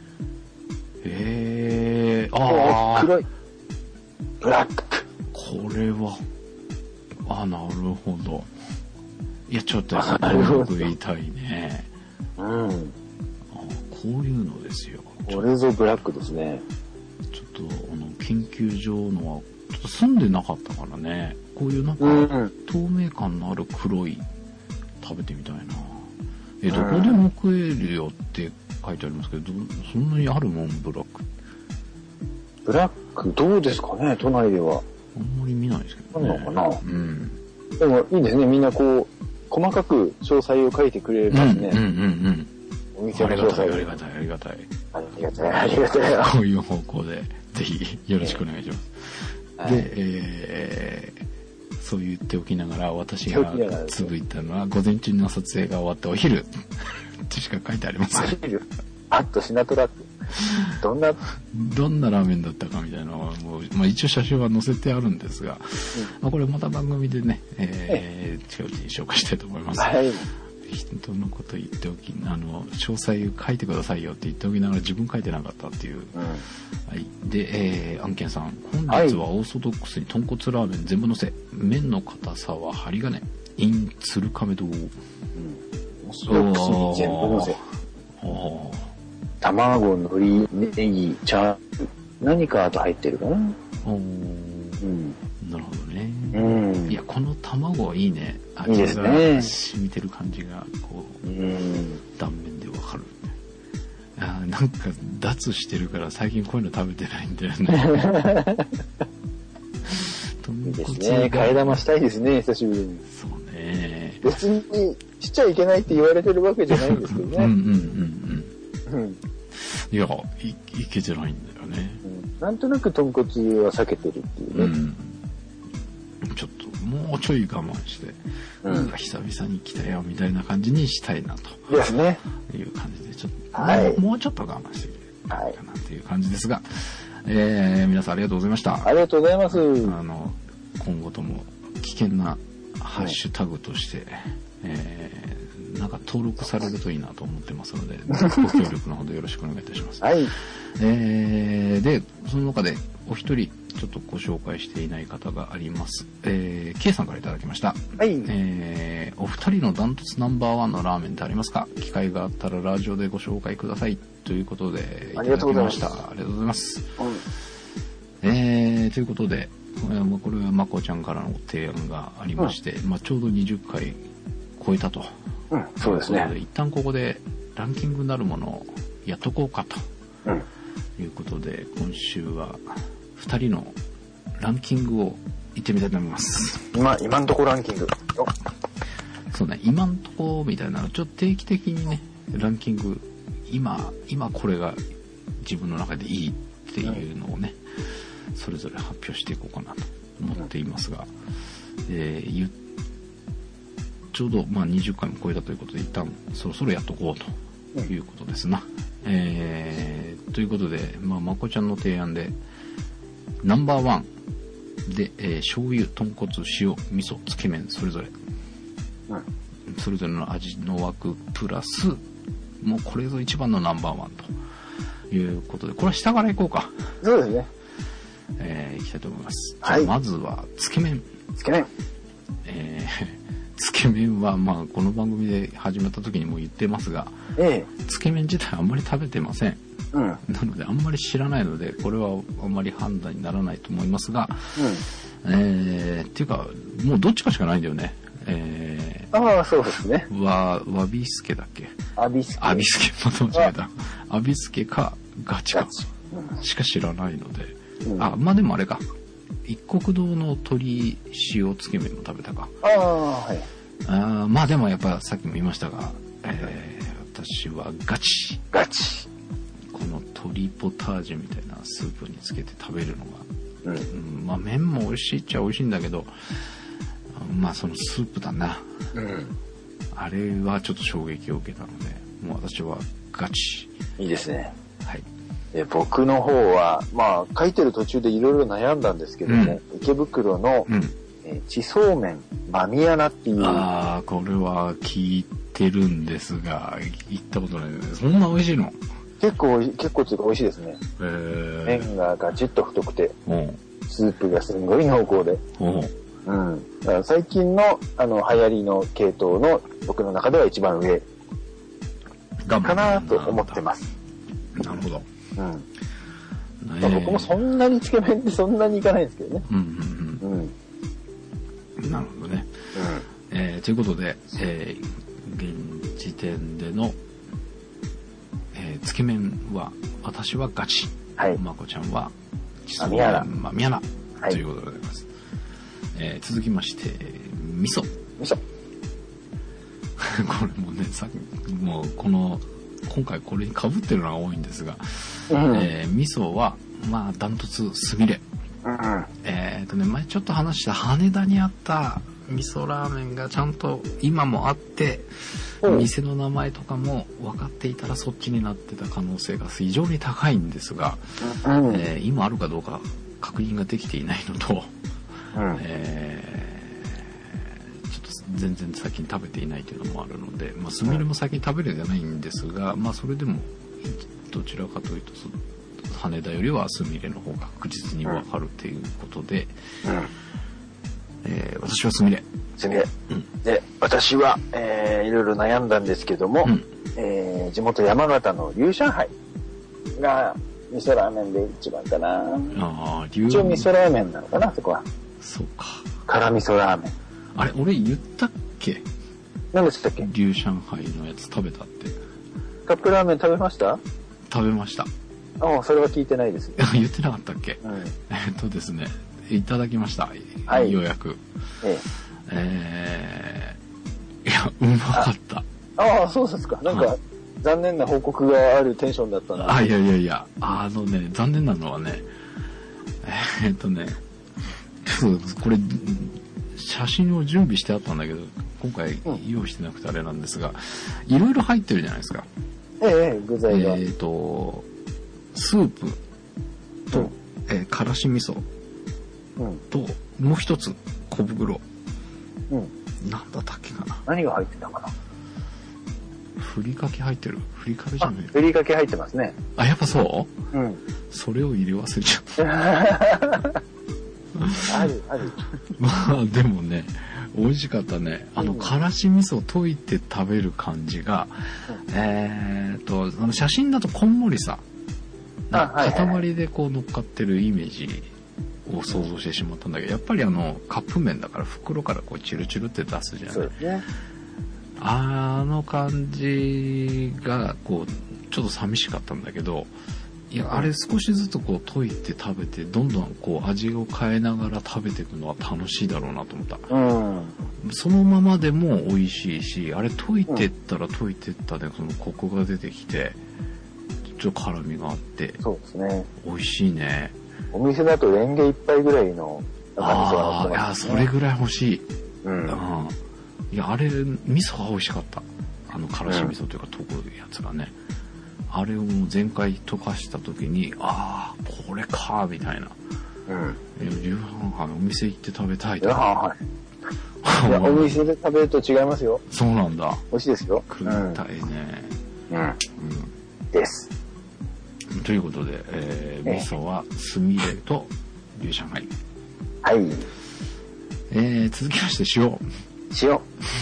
Speaker 2: えー、あー、
Speaker 1: 黒いブラック。
Speaker 2: これはあ、なるほど。いや、ちょっとやっぱ食いたいね。うん。あ、こういうのですよ。
Speaker 1: これぞブラックですね。
Speaker 2: ちょっとあの研究所のはちょっと住んでなかったからね、こういうなんか透明感のある黒い食べてみたいな。え、どこでも食えるよって書いてありますけど、そんなにあるもんブラック。
Speaker 1: ブラックどうですかね、都内では。
Speaker 2: あんまり見ないですけどね。
Speaker 1: あるのかな。
Speaker 2: うん。
Speaker 1: でもいいですね、みんなこう細かく詳細を書いてくれますね。
Speaker 2: うんうんうんうん。
Speaker 1: お店の詳細。
Speaker 2: ありがたいありがたい
Speaker 1: ありがたいありがたい。
Speaker 2: こういう方向でぜひよろしくお願いします。はい、で、えー、そう言っておきながら私がつぶいたのは午前中の撮影が終わってお昼ってしか書いてありません。
Speaker 1: お昼。あっとシナトラック。どんな
Speaker 2: どんなラーメンだったかみたいなのはもう、まあ、一応写真は載せてあるんですが、うん、まあ、これまた番組でね、えー、近いうちに紹介したいと思います。はい。人のこと言っておき、あの詳細書いてくださいよって言っておきながら自分書いてなかったっていう、うん、はい。で、えー、案件さん、本日はオーソドックスに豚骨ラーメン全部のせ、麺の硬さは針金 in 鶴亀堂、うん、
Speaker 1: オーソドックスに全部のせ、卵、海苔、ネギ、チャーシュー、何かあと入ってるかな。お、うん、
Speaker 2: なるほどね。
Speaker 1: うん、
Speaker 2: いや、この卵いいね。
Speaker 1: いいですね。
Speaker 2: 味が染みてる感じがこう、うん、断面でわかる。あ、なんか脱してるから最近こういうの食べてないんだよね。
Speaker 1: いいですね。替え玉したいですね、久しぶりに。
Speaker 2: そうね。
Speaker 1: 別にしちゃいけないって言われてるわけじゃないんですけどね。うんうん
Speaker 2: うんうん。うん、いや、い、いけてないんだよね。
Speaker 1: うん、なんとなく豚骨は避けてるっていうね。うん
Speaker 2: ちょっともうちょい我慢して、うん、久々に来たよみたいな感じにしたいなと
Speaker 1: ですね。
Speaker 2: いう感じでちょっと、はい、もうちょっと我慢してくれるかなという感じですが、はい、えー、皆さんありがとうございました。
Speaker 1: ありがとうございます。
Speaker 2: あの今後とも危険なハッシュタグとして、うん、えなんか登録されるといいなと思ってますので、ご協力のほどよろしくお願いいたします。
Speaker 1: はい。
Speaker 2: えー、で、その中でお一人、ちょっとご紹介していない方があります。えー、K さんからいただきました。
Speaker 1: はい。
Speaker 2: えー、お二人のダントツナンバーワンのラーメンってありますか？機会があったらラジオでご紹介ください。ということで、いただきました。ありがとうございます。うん、えー、ということで、これはまこちゃんからの提案がありまして、うん、まあちょうどにじゅっかい超えたと。
Speaker 1: うん、そうですね。
Speaker 2: 一旦ここでランキングになるものをやっとこうかと。うん、いうことで、今週はふたりのランキングを言ってみたいと思います。
Speaker 1: 今、今んとこランキング。
Speaker 2: そうね、今んとこみたいなの、ちょっと定期的にね、ランキング、今、今これが自分の中でいいっていうのをね、うん、それぞれ発表していこうかなと思っていますが、うん、えー、ちょうどまあにじゅっかいも超えたということで、一旦そろそろやっとこうということですな。うん、えー、ということで、まあ、まこちゃんの提案で、ナンバーワンで、えー、醤油、豚骨、塩、味噌、つけ麺、それぞれ。うん、それぞれの味の枠、プラス、もうこれぞ一番のナンバーワンということで、これは下からいこうか。
Speaker 1: そうですね。
Speaker 2: えー、いきたいと思います。
Speaker 1: はい、
Speaker 2: じゃあまずは、つけ麺。
Speaker 1: つけ麺。
Speaker 2: えー、つけ麺は、まあ、この番組で始めた時にも言ってますが、
Speaker 1: ええ、
Speaker 2: つけ麺自体あんまり食べてません。うん、なのであんまり知らないのでこれはあんまり判断にならないと思いますが、うん、えー、っていうかもうどっちかしかないんだよね。え
Speaker 1: ー、ああそうですね。
Speaker 2: わわびすけだっけ？
Speaker 1: あびすけ。
Speaker 2: あびすけまた間違えた。あびすけかガチかしか知らないので、うん、あまあでもあれか一国堂の鶏塩つけ麺も食べたか。
Speaker 1: ああはい。
Speaker 2: あまあでもやっぱさっきも言いましたが、えー、私はガチ
Speaker 1: ガチ。
Speaker 2: この鶏ポタージュみたいなスープにつけて食べるのが、うんうん、まあ麺も美味しいっちゃ美味しいんだけど、まあそのスープだな、うん、あれはちょっと衝撃を受けたので、もう私はガチ。
Speaker 1: いいですね。
Speaker 2: はい。
Speaker 1: で僕の方はまあ書いてる途中でいろいろ悩んだんですけども、うん、池袋の、うん、えー、地そうめんマミヤナっていう。
Speaker 2: ああこれは聞いてるんですが行ったことないです。そんな美味しいの？
Speaker 1: 結構結構ちょっと美味しいですね。へー。麺がガチッと太くて、スープがすんごい濃厚で、うん。だから最近のあの流行りの系統の僕の中では一番上かなと思ってます。
Speaker 2: なるほど。うん。
Speaker 1: まあ、僕もそんなにつけ麺ってそんなにいかないんですけどね。うん
Speaker 2: うんうん。うん、なるほどね。うん。えー、ということで、えー、現時点でのつけ麺は私はガチ、はい、まこちゃんは地そうめんマミヤナということでございます。えー、続きまして味噌。
Speaker 1: 味噌。
Speaker 2: これもねさもうこの今回これに被ってるのが多いんですが、うん、えー、味噌はまあダントツすみれ。うん、えっとね前ちょっと話した羽田にあった味噌ラーメンがちゃんと今もあって。店の名前とかも分かっていたらそっちになってた可能性が非常に高いんですが、うん、えー、今あるかどうか確認ができていないのと、うん、えー、ちょっと全然最近食べていないというのもあるので、まあ、すみれも最近食べれてないんですが、まあ、それでもどちらかというと羽田よりはすみれの方が確実に分かるということで、うんえー、私はすみれ。
Speaker 1: すみれ。うん、で、私は、えー、いろいろ悩んだんですけども、うんえー、地元山形の龍上海が味噌ラーメンで一番かな。あ一応味噌ラーメンなのかな、そこは。
Speaker 2: そうか。
Speaker 1: 辛味噌ラーメン。
Speaker 2: あれ、俺言ったっけ？
Speaker 1: 何でしたっけ？
Speaker 2: 龍上海のやつ食べたって。
Speaker 1: カップラーメン食べました？
Speaker 2: 食べました。
Speaker 1: ああ、それは聞いてないです、ね。
Speaker 2: 言ってなかったっけ？うん、えっとですね。いただきました。はい、ようやく。えええー、いや、うまかった。
Speaker 1: ああ、そうですか。なんか、はい、残念な報告があるテンションだったな。
Speaker 2: あ、いやいやいや、あのね、残念なのはね、えー、っとね、これ、写真を準備してあったんだけど、今回用意してなくてあれなんですが、いろいろ入ってるじゃないですか。
Speaker 1: ええ、具材が。
Speaker 2: えー、っと、スープと、うん、えー、からし味噌。うん、ともう一つ小袋、うん、なんだったっけかな。
Speaker 1: 何が入ってたかな。
Speaker 2: ふりかけ入ってる？ふりかけじゃない？
Speaker 1: ふりかけ入ってますね。
Speaker 2: あ、やっぱそう？うん。それを入れ忘れちゃった。
Speaker 1: ある、ある。
Speaker 2: まあ、でもね、美味しかったね。あの、からし味噌を溶いて食べる感じが、うん、えーと、あの写真だとこんもりさ、塊でこう乗っかってるイメージを想像してしまったんだけど、やっぱりあの、カップ麺だから袋からこうチルチルって出すじゃない。そうですね。あの感じが、こう、ちょっと寂しかったんだけど、いや、あれ少しずつこう溶いて食べて、どんどんこう味を変えながら食べていくのは楽しいだろうなと思った。うん、そのままでも美味しいし、あれ溶いてったら溶いてったで、そのコクが出てきて、ちょっと辛みがあって、そうですね。美味しいね。
Speaker 1: お店だとレンゲ一杯ぐらいの
Speaker 2: 感じがあってますね。ああ、いや、それぐらい欲しい。うん。うん、いや、あれ、味噌が美味しかった。あの、からし味噌というか、溶くやつがね。あれをもう全開溶かした時に、ああ、これか、みたいな。うん。夕飯はお店行って食べたいと。はい。
Speaker 1: いや、お店で食べると違いますよ。
Speaker 2: そうなんだ。
Speaker 1: 美味しいですよ。
Speaker 2: 食いたいね。うん。うん。
Speaker 1: です。
Speaker 2: ということで、えー、味噌はすみれと龍上海。
Speaker 1: はい。
Speaker 2: えー、続きまして塩。
Speaker 1: 塩。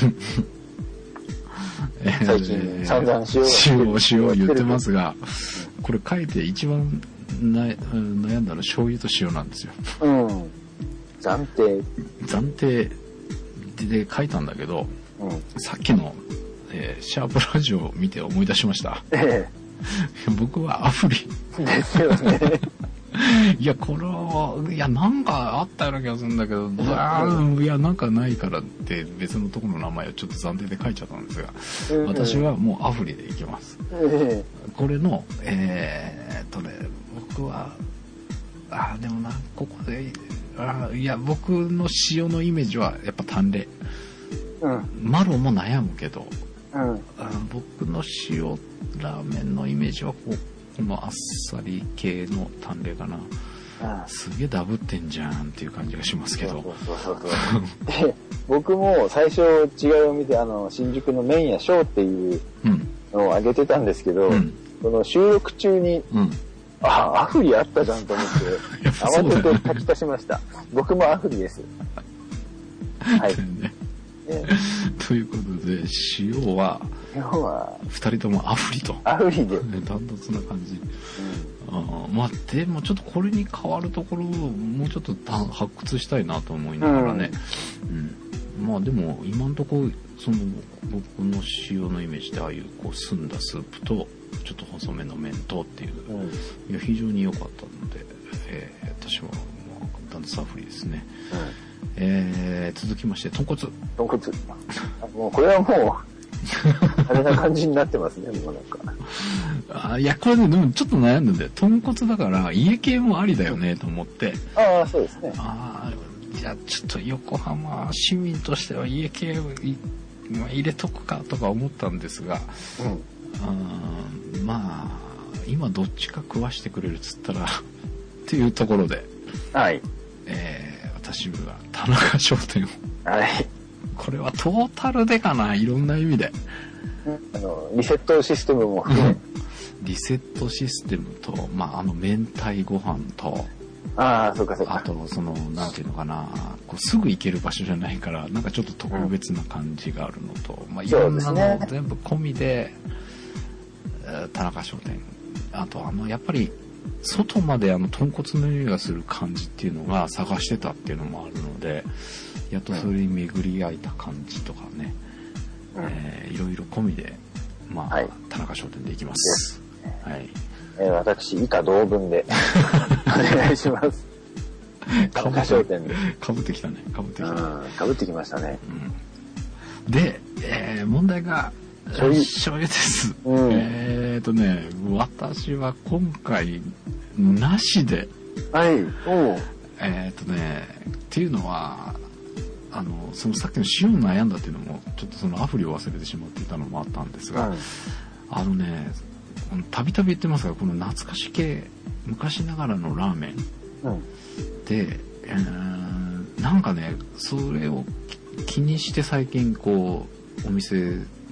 Speaker 1: 最近散々塩
Speaker 2: を塩を言ってますが、これ書いて一番悩んだのは醤油と塩なんですよ。うん。
Speaker 1: 暫定。
Speaker 2: 暫定で書いたんだけど、うん、さっきの、えー、シャープラジオを見て思い出しました。ええ、僕はアフリ。
Speaker 1: ですよね。
Speaker 2: いや、これは、いや、なんかあったような気がするんだけど、いや、なんかないからって別のところの名前をちょっと暫定で書いちゃったんですが、私はもうアフリでいきます。これの、えー、っとね、僕は、あ、でもな、ここで、あ、いや、僕の塩のイメージはやっぱ淡麗。うん。マロも悩むけど、うん、あ僕の塩ラーメンのイメージはこう、このあっさり系の淡麗かな。ああ、すげえダブってんじゃんっていう感じがしますけど。
Speaker 1: 僕も最初違いを見て、あの新宿の麺屋ショーっていうのを上げてたんですけど、うん、その収録中に、うん、あ、アフリあったじゃんと思って慌てて書き足しました。僕もアフリです。はい。ね
Speaker 2: ね、ということで塩はふたりともアフリと
Speaker 1: アフリで
Speaker 2: ダントツな感じ、うん、あ、まあでもちょっとこれに変わるところをもうちょっと発掘したいなと思いながらね、うんうん、まあでも今のところその僕の塩のイメージでああいうこう澄んだスープとちょっと細めの麺とっていう、うん、いや非常に良かったので、えー、私はもうダントツアフリですね、うん、えー、続きまして豚骨
Speaker 1: 豚骨もうこれはもうあれな感じになってますね。もうなんか
Speaker 2: あ、いやこれね、でもちょっと悩んだんだよ。豚骨だから家系もありだよねと思って、
Speaker 1: ああそうですね。
Speaker 2: ああ、じゃあちょっと横浜市民としては家系を入れとくかとか思ったんですが、うん、まあ今どっちか食わしてくれるっつったらっていうところで、はい、えー、私は田中商店を、はい、これはトータルでかな、いろんな意味で、
Speaker 1: あのリセットシステムも含め、
Speaker 2: リセットシステムと、まあ、あの明太ご飯と、
Speaker 1: ああ、そうかそうか。
Speaker 2: あとそのなんていうのかな、こうすぐ行ける場所じゃないからなんかちょっと特別な感じがあるのと、うん、まあいろんなの全部込みで、ね、田中商店、あとあのやっぱり外まであの豚骨の匂いがする感じっていうのが探してたっていうのもあるので、やっとそれに巡り合えた感じとかね、うん、えー、いろいろ込みで、まあ、はい、田中商店でいきます。はい。
Speaker 1: えー、私以下同文でお願いします。田中商店で。
Speaker 2: かぶってきたね。かぶってきた、ね。
Speaker 1: かぶってきましたね。
Speaker 2: うん、で、えー、問題が醤油醤油です。うん、えーとね、私は今回なしで、
Speaker 1: はい。おう。
Speaker 2: えーとね、っていうのは。あのそのさっきの塩に悩んだっていうのもちょっとそのアフリを忘れてしまっていたのもあったんですが、うん、あのねたびたび言ってますが、この懐かし系昔ながらのラーメン、うん、で、えー、なんかねそれを気にして最近こうお店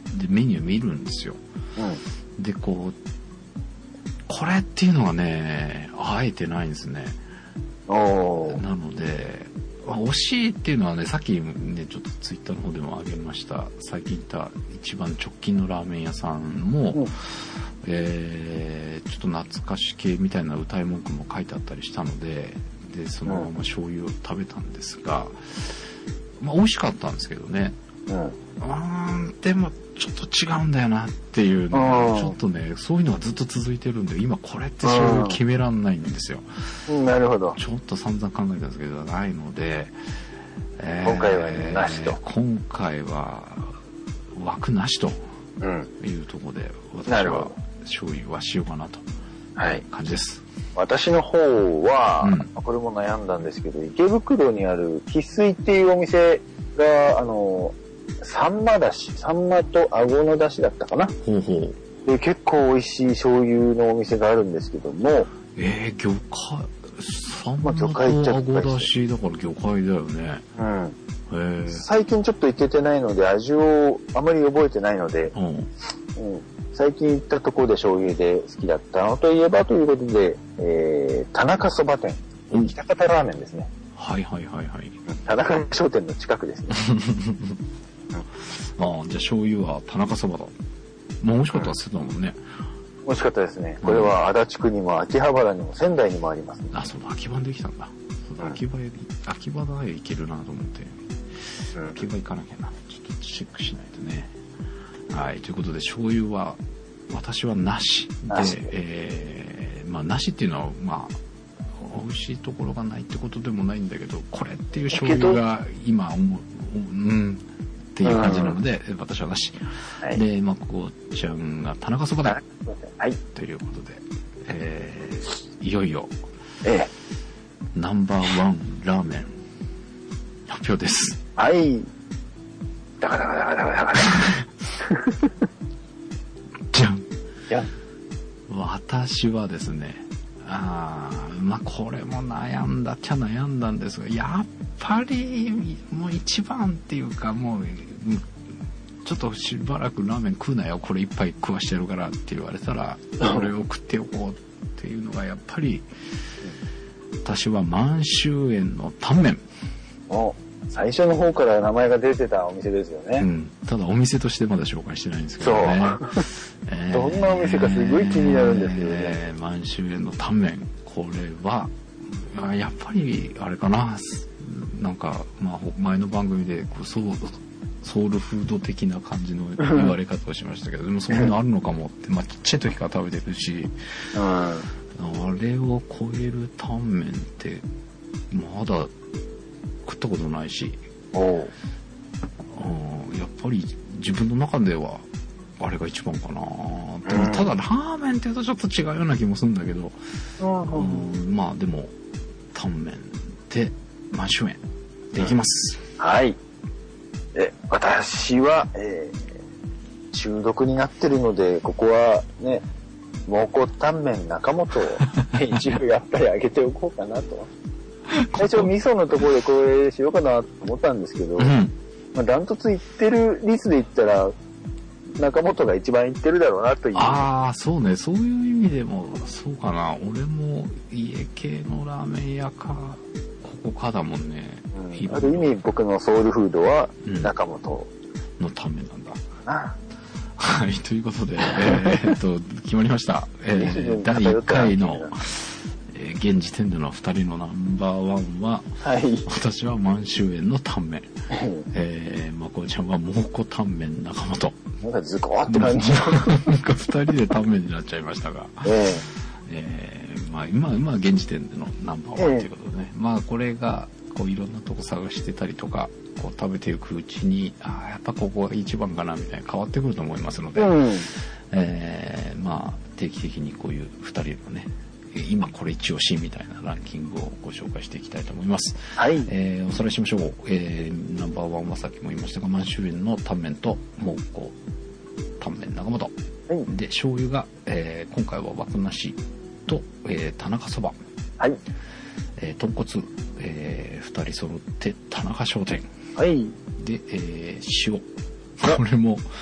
Speaker 2: でメニュー見るんですよ。うん、でこうこれっていうのはねあえてないんですね。おなので、まあ、惜しいっていうのはねさっきねちょっとツイッターの方でも挙げました最近行った一番直近のラーメン屋さんも、うんえー、ちょっと懐かし系みたいな歌い文句も書いてあったりしたのででそのまま醤油を食べたんですが、まあ、美味しかったんですけどね、うん、うんでもちょっと違うんだよなっていうのがちょっとねそういうのがずっと続いてるんで今これって醤油決めらんないんですよ。
Speaker 1: なるほど。
Speaker 2: ちょっと散々考えたんですけどないので、
Speaker 1: えー、今回はなしと。
Speaker 2: 今回は枠なしというところで、うん、私は醤油はしようかなという感じです。
Speaker 1: はい、私の方は、うん、これも悩んだんですけど池袋にある翡翠っていうお店があのサンマだし、サンマとアゴのだしだったかな。ほうほう。で、結構美味しい醤油のお店があるんですけども。
Speaker 2: えー、魚介、サンマとアゴだしだから魚介だよね。うん。
Speaker 1: えー、最近ちょっと行けてないので、味をあまり覚えてないので、うんうん、最近行ったところで醤油で好きだったのといえばということで、えー、田中そば店。北方ラーメンですね。
Speaker 2: はいはいはいはい。
Speaker 1: 田中商店の近くですね。
Speaker 2: ああ、じゃあ醤油は田中そばだ。もう美味しかったですよ、うん、もんね。
Speaker 1: 美味しかったですね。これは足立区にも秋葉原にも仙台にもあります、ね。
Speaker 2: あ、そうだ、秋葉できたんだ。そうだ、うん、秋葉へ、秋葉だへ行けるなと思って、うん、秋葉行かなきゃな。ちょっとチェックしないとね。はい、ということで醤油は私はなしで、なしえー、まあなしっていうのはまあ美味しいところがないってことでもないんだけど、これっていう醤油が今思う、うんっていう感じなので、うん、私はなし、はい、でまこちゃんが田中そばだ、はい、ということで、えー、いよいよ、ええ、ナンバーワンラーメン発表です。
Speaker 1: はい。だからだからだからだから。
Speaker 2: じゃん。じゃん。私はですね、あまあこれも悩んだっちゃ悩んだんですが、やっぱりもう一番っていうかもうちょっとしばらくラーメン食うなよこれ一杯食わしてやるからって言われたらこれを食っておこうっていうのがやっぱり私は満州園のタンメン。
Speaker 1: お最初の方から名前が出てたお店ですよね。
Speaker 2: うん、ただお店としてまだ紹介してないんですけどね。
Speaker 1: えー、どんなお店かすごい気になるんですけどね。
Speaker 2: えー、満州園のタンメン、これはやっぱりあれかな、なんか、まあ、前の番組でこうソウソウルフード的な感じの言われ方をしましたけどでもそういうのあるのかもって、まあ、ちっちゃい時から食べてるし、うん、あれを超えるタンメンってまだ食ったことないし、おうやっぱり自分の中ではあれが一番かな、うん、でもただラーメンって言うとちょっと違うような気もするんだけど、うんうん、まあでもタンメンで満州園できます。
Speaker 1: はい。え私は、えー、中毒になってるのでここはね蒙古タンメン中本を一応やっぱり上げておこうかなと。最初味噌のところでこれしようかなと思ったんですけど、うん、まあ、ダントツいってる率で言ったら中本が一番いってるだろうなという。
Speaker 2: ああそうね、そういう意味でもそうかな。俺も家系のラーメン屋かここかだもんね、
Speaker 1: うん、ある意味僕のソウルフードは中本、
Speaker 2: うん、のタンメンなんだな。はいということで、えー、っと決まりました、えー、だいいっかいのえー、現時点でのふたりのナンバーワンは、はい、私は満州園のタンメン、えー、まこちゃんは蒙古タンメン中本。
Speaker 1: なんかズコーって感じ。
Speaker 2: なんかふたりでタンメンになっちゃいましたが、えーえー、まあ今今現時点でのナンバーワンということでね、えー、まあこれがこういろんなとこ探してたりとかこう食べていくうちにああやっぱここが一番かなみたいな変わってくると思いますので、うん、えー、まあ定期的にこういうふたりのね今これ一押しみたいなランキングをご紹介していきたいと思います。はい。えー、おさらいしましょう。えー、ナンバーワンはさっきも言いましたが満州園のタンメンと蒙古タンメン中本、はい、で醤油が、えー、今回は枠なしと、えー、田中そば、はい、えー、豚骨、えー、ふたり揃って田中商店、はい、で、えー、塩これも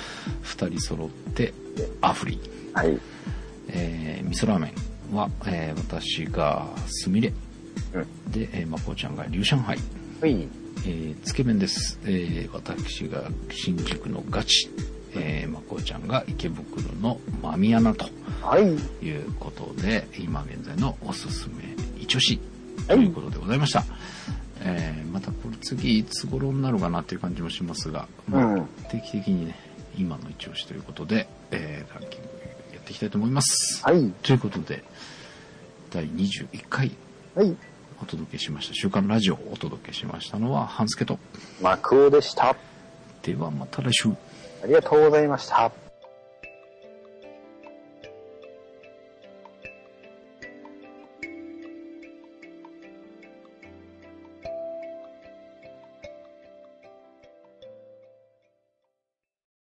Speaker 2: 二人揃ってアフリ。
Speaker 1: はい。
Speaker 2: えー、味噌ラーメンは、えー、私がすみれ。うん、で、えー、まこちゃんが龍上海。
Speaker 1: はい。
Speaker 2: えー、つけ麺です。えー、私が新宿のガチ。えー、まこちゃんが池袋のマミアナと。
Speaker 1: はい。
Speaker 2: いうことで、今現在のおすすめイチオシということでございました。はい、えー、またこれ次いつ頃になるかなっていう感じもしますが、まあ、うん、定期的にね、今のイチオシということで、えー、ランキングやっていきたいと思います。
Speaker 1: はい。
Speaker 2: ということで、だいにじゅういっかい、
Speaker 1: はい。
Speaker 2: お届けしました。週刊ラジオをお届けしましたのは、半助と、
Speaker 1: マクオでした。
Speaker 2: ではまた来週。
Speaker 1: ありがとうございました。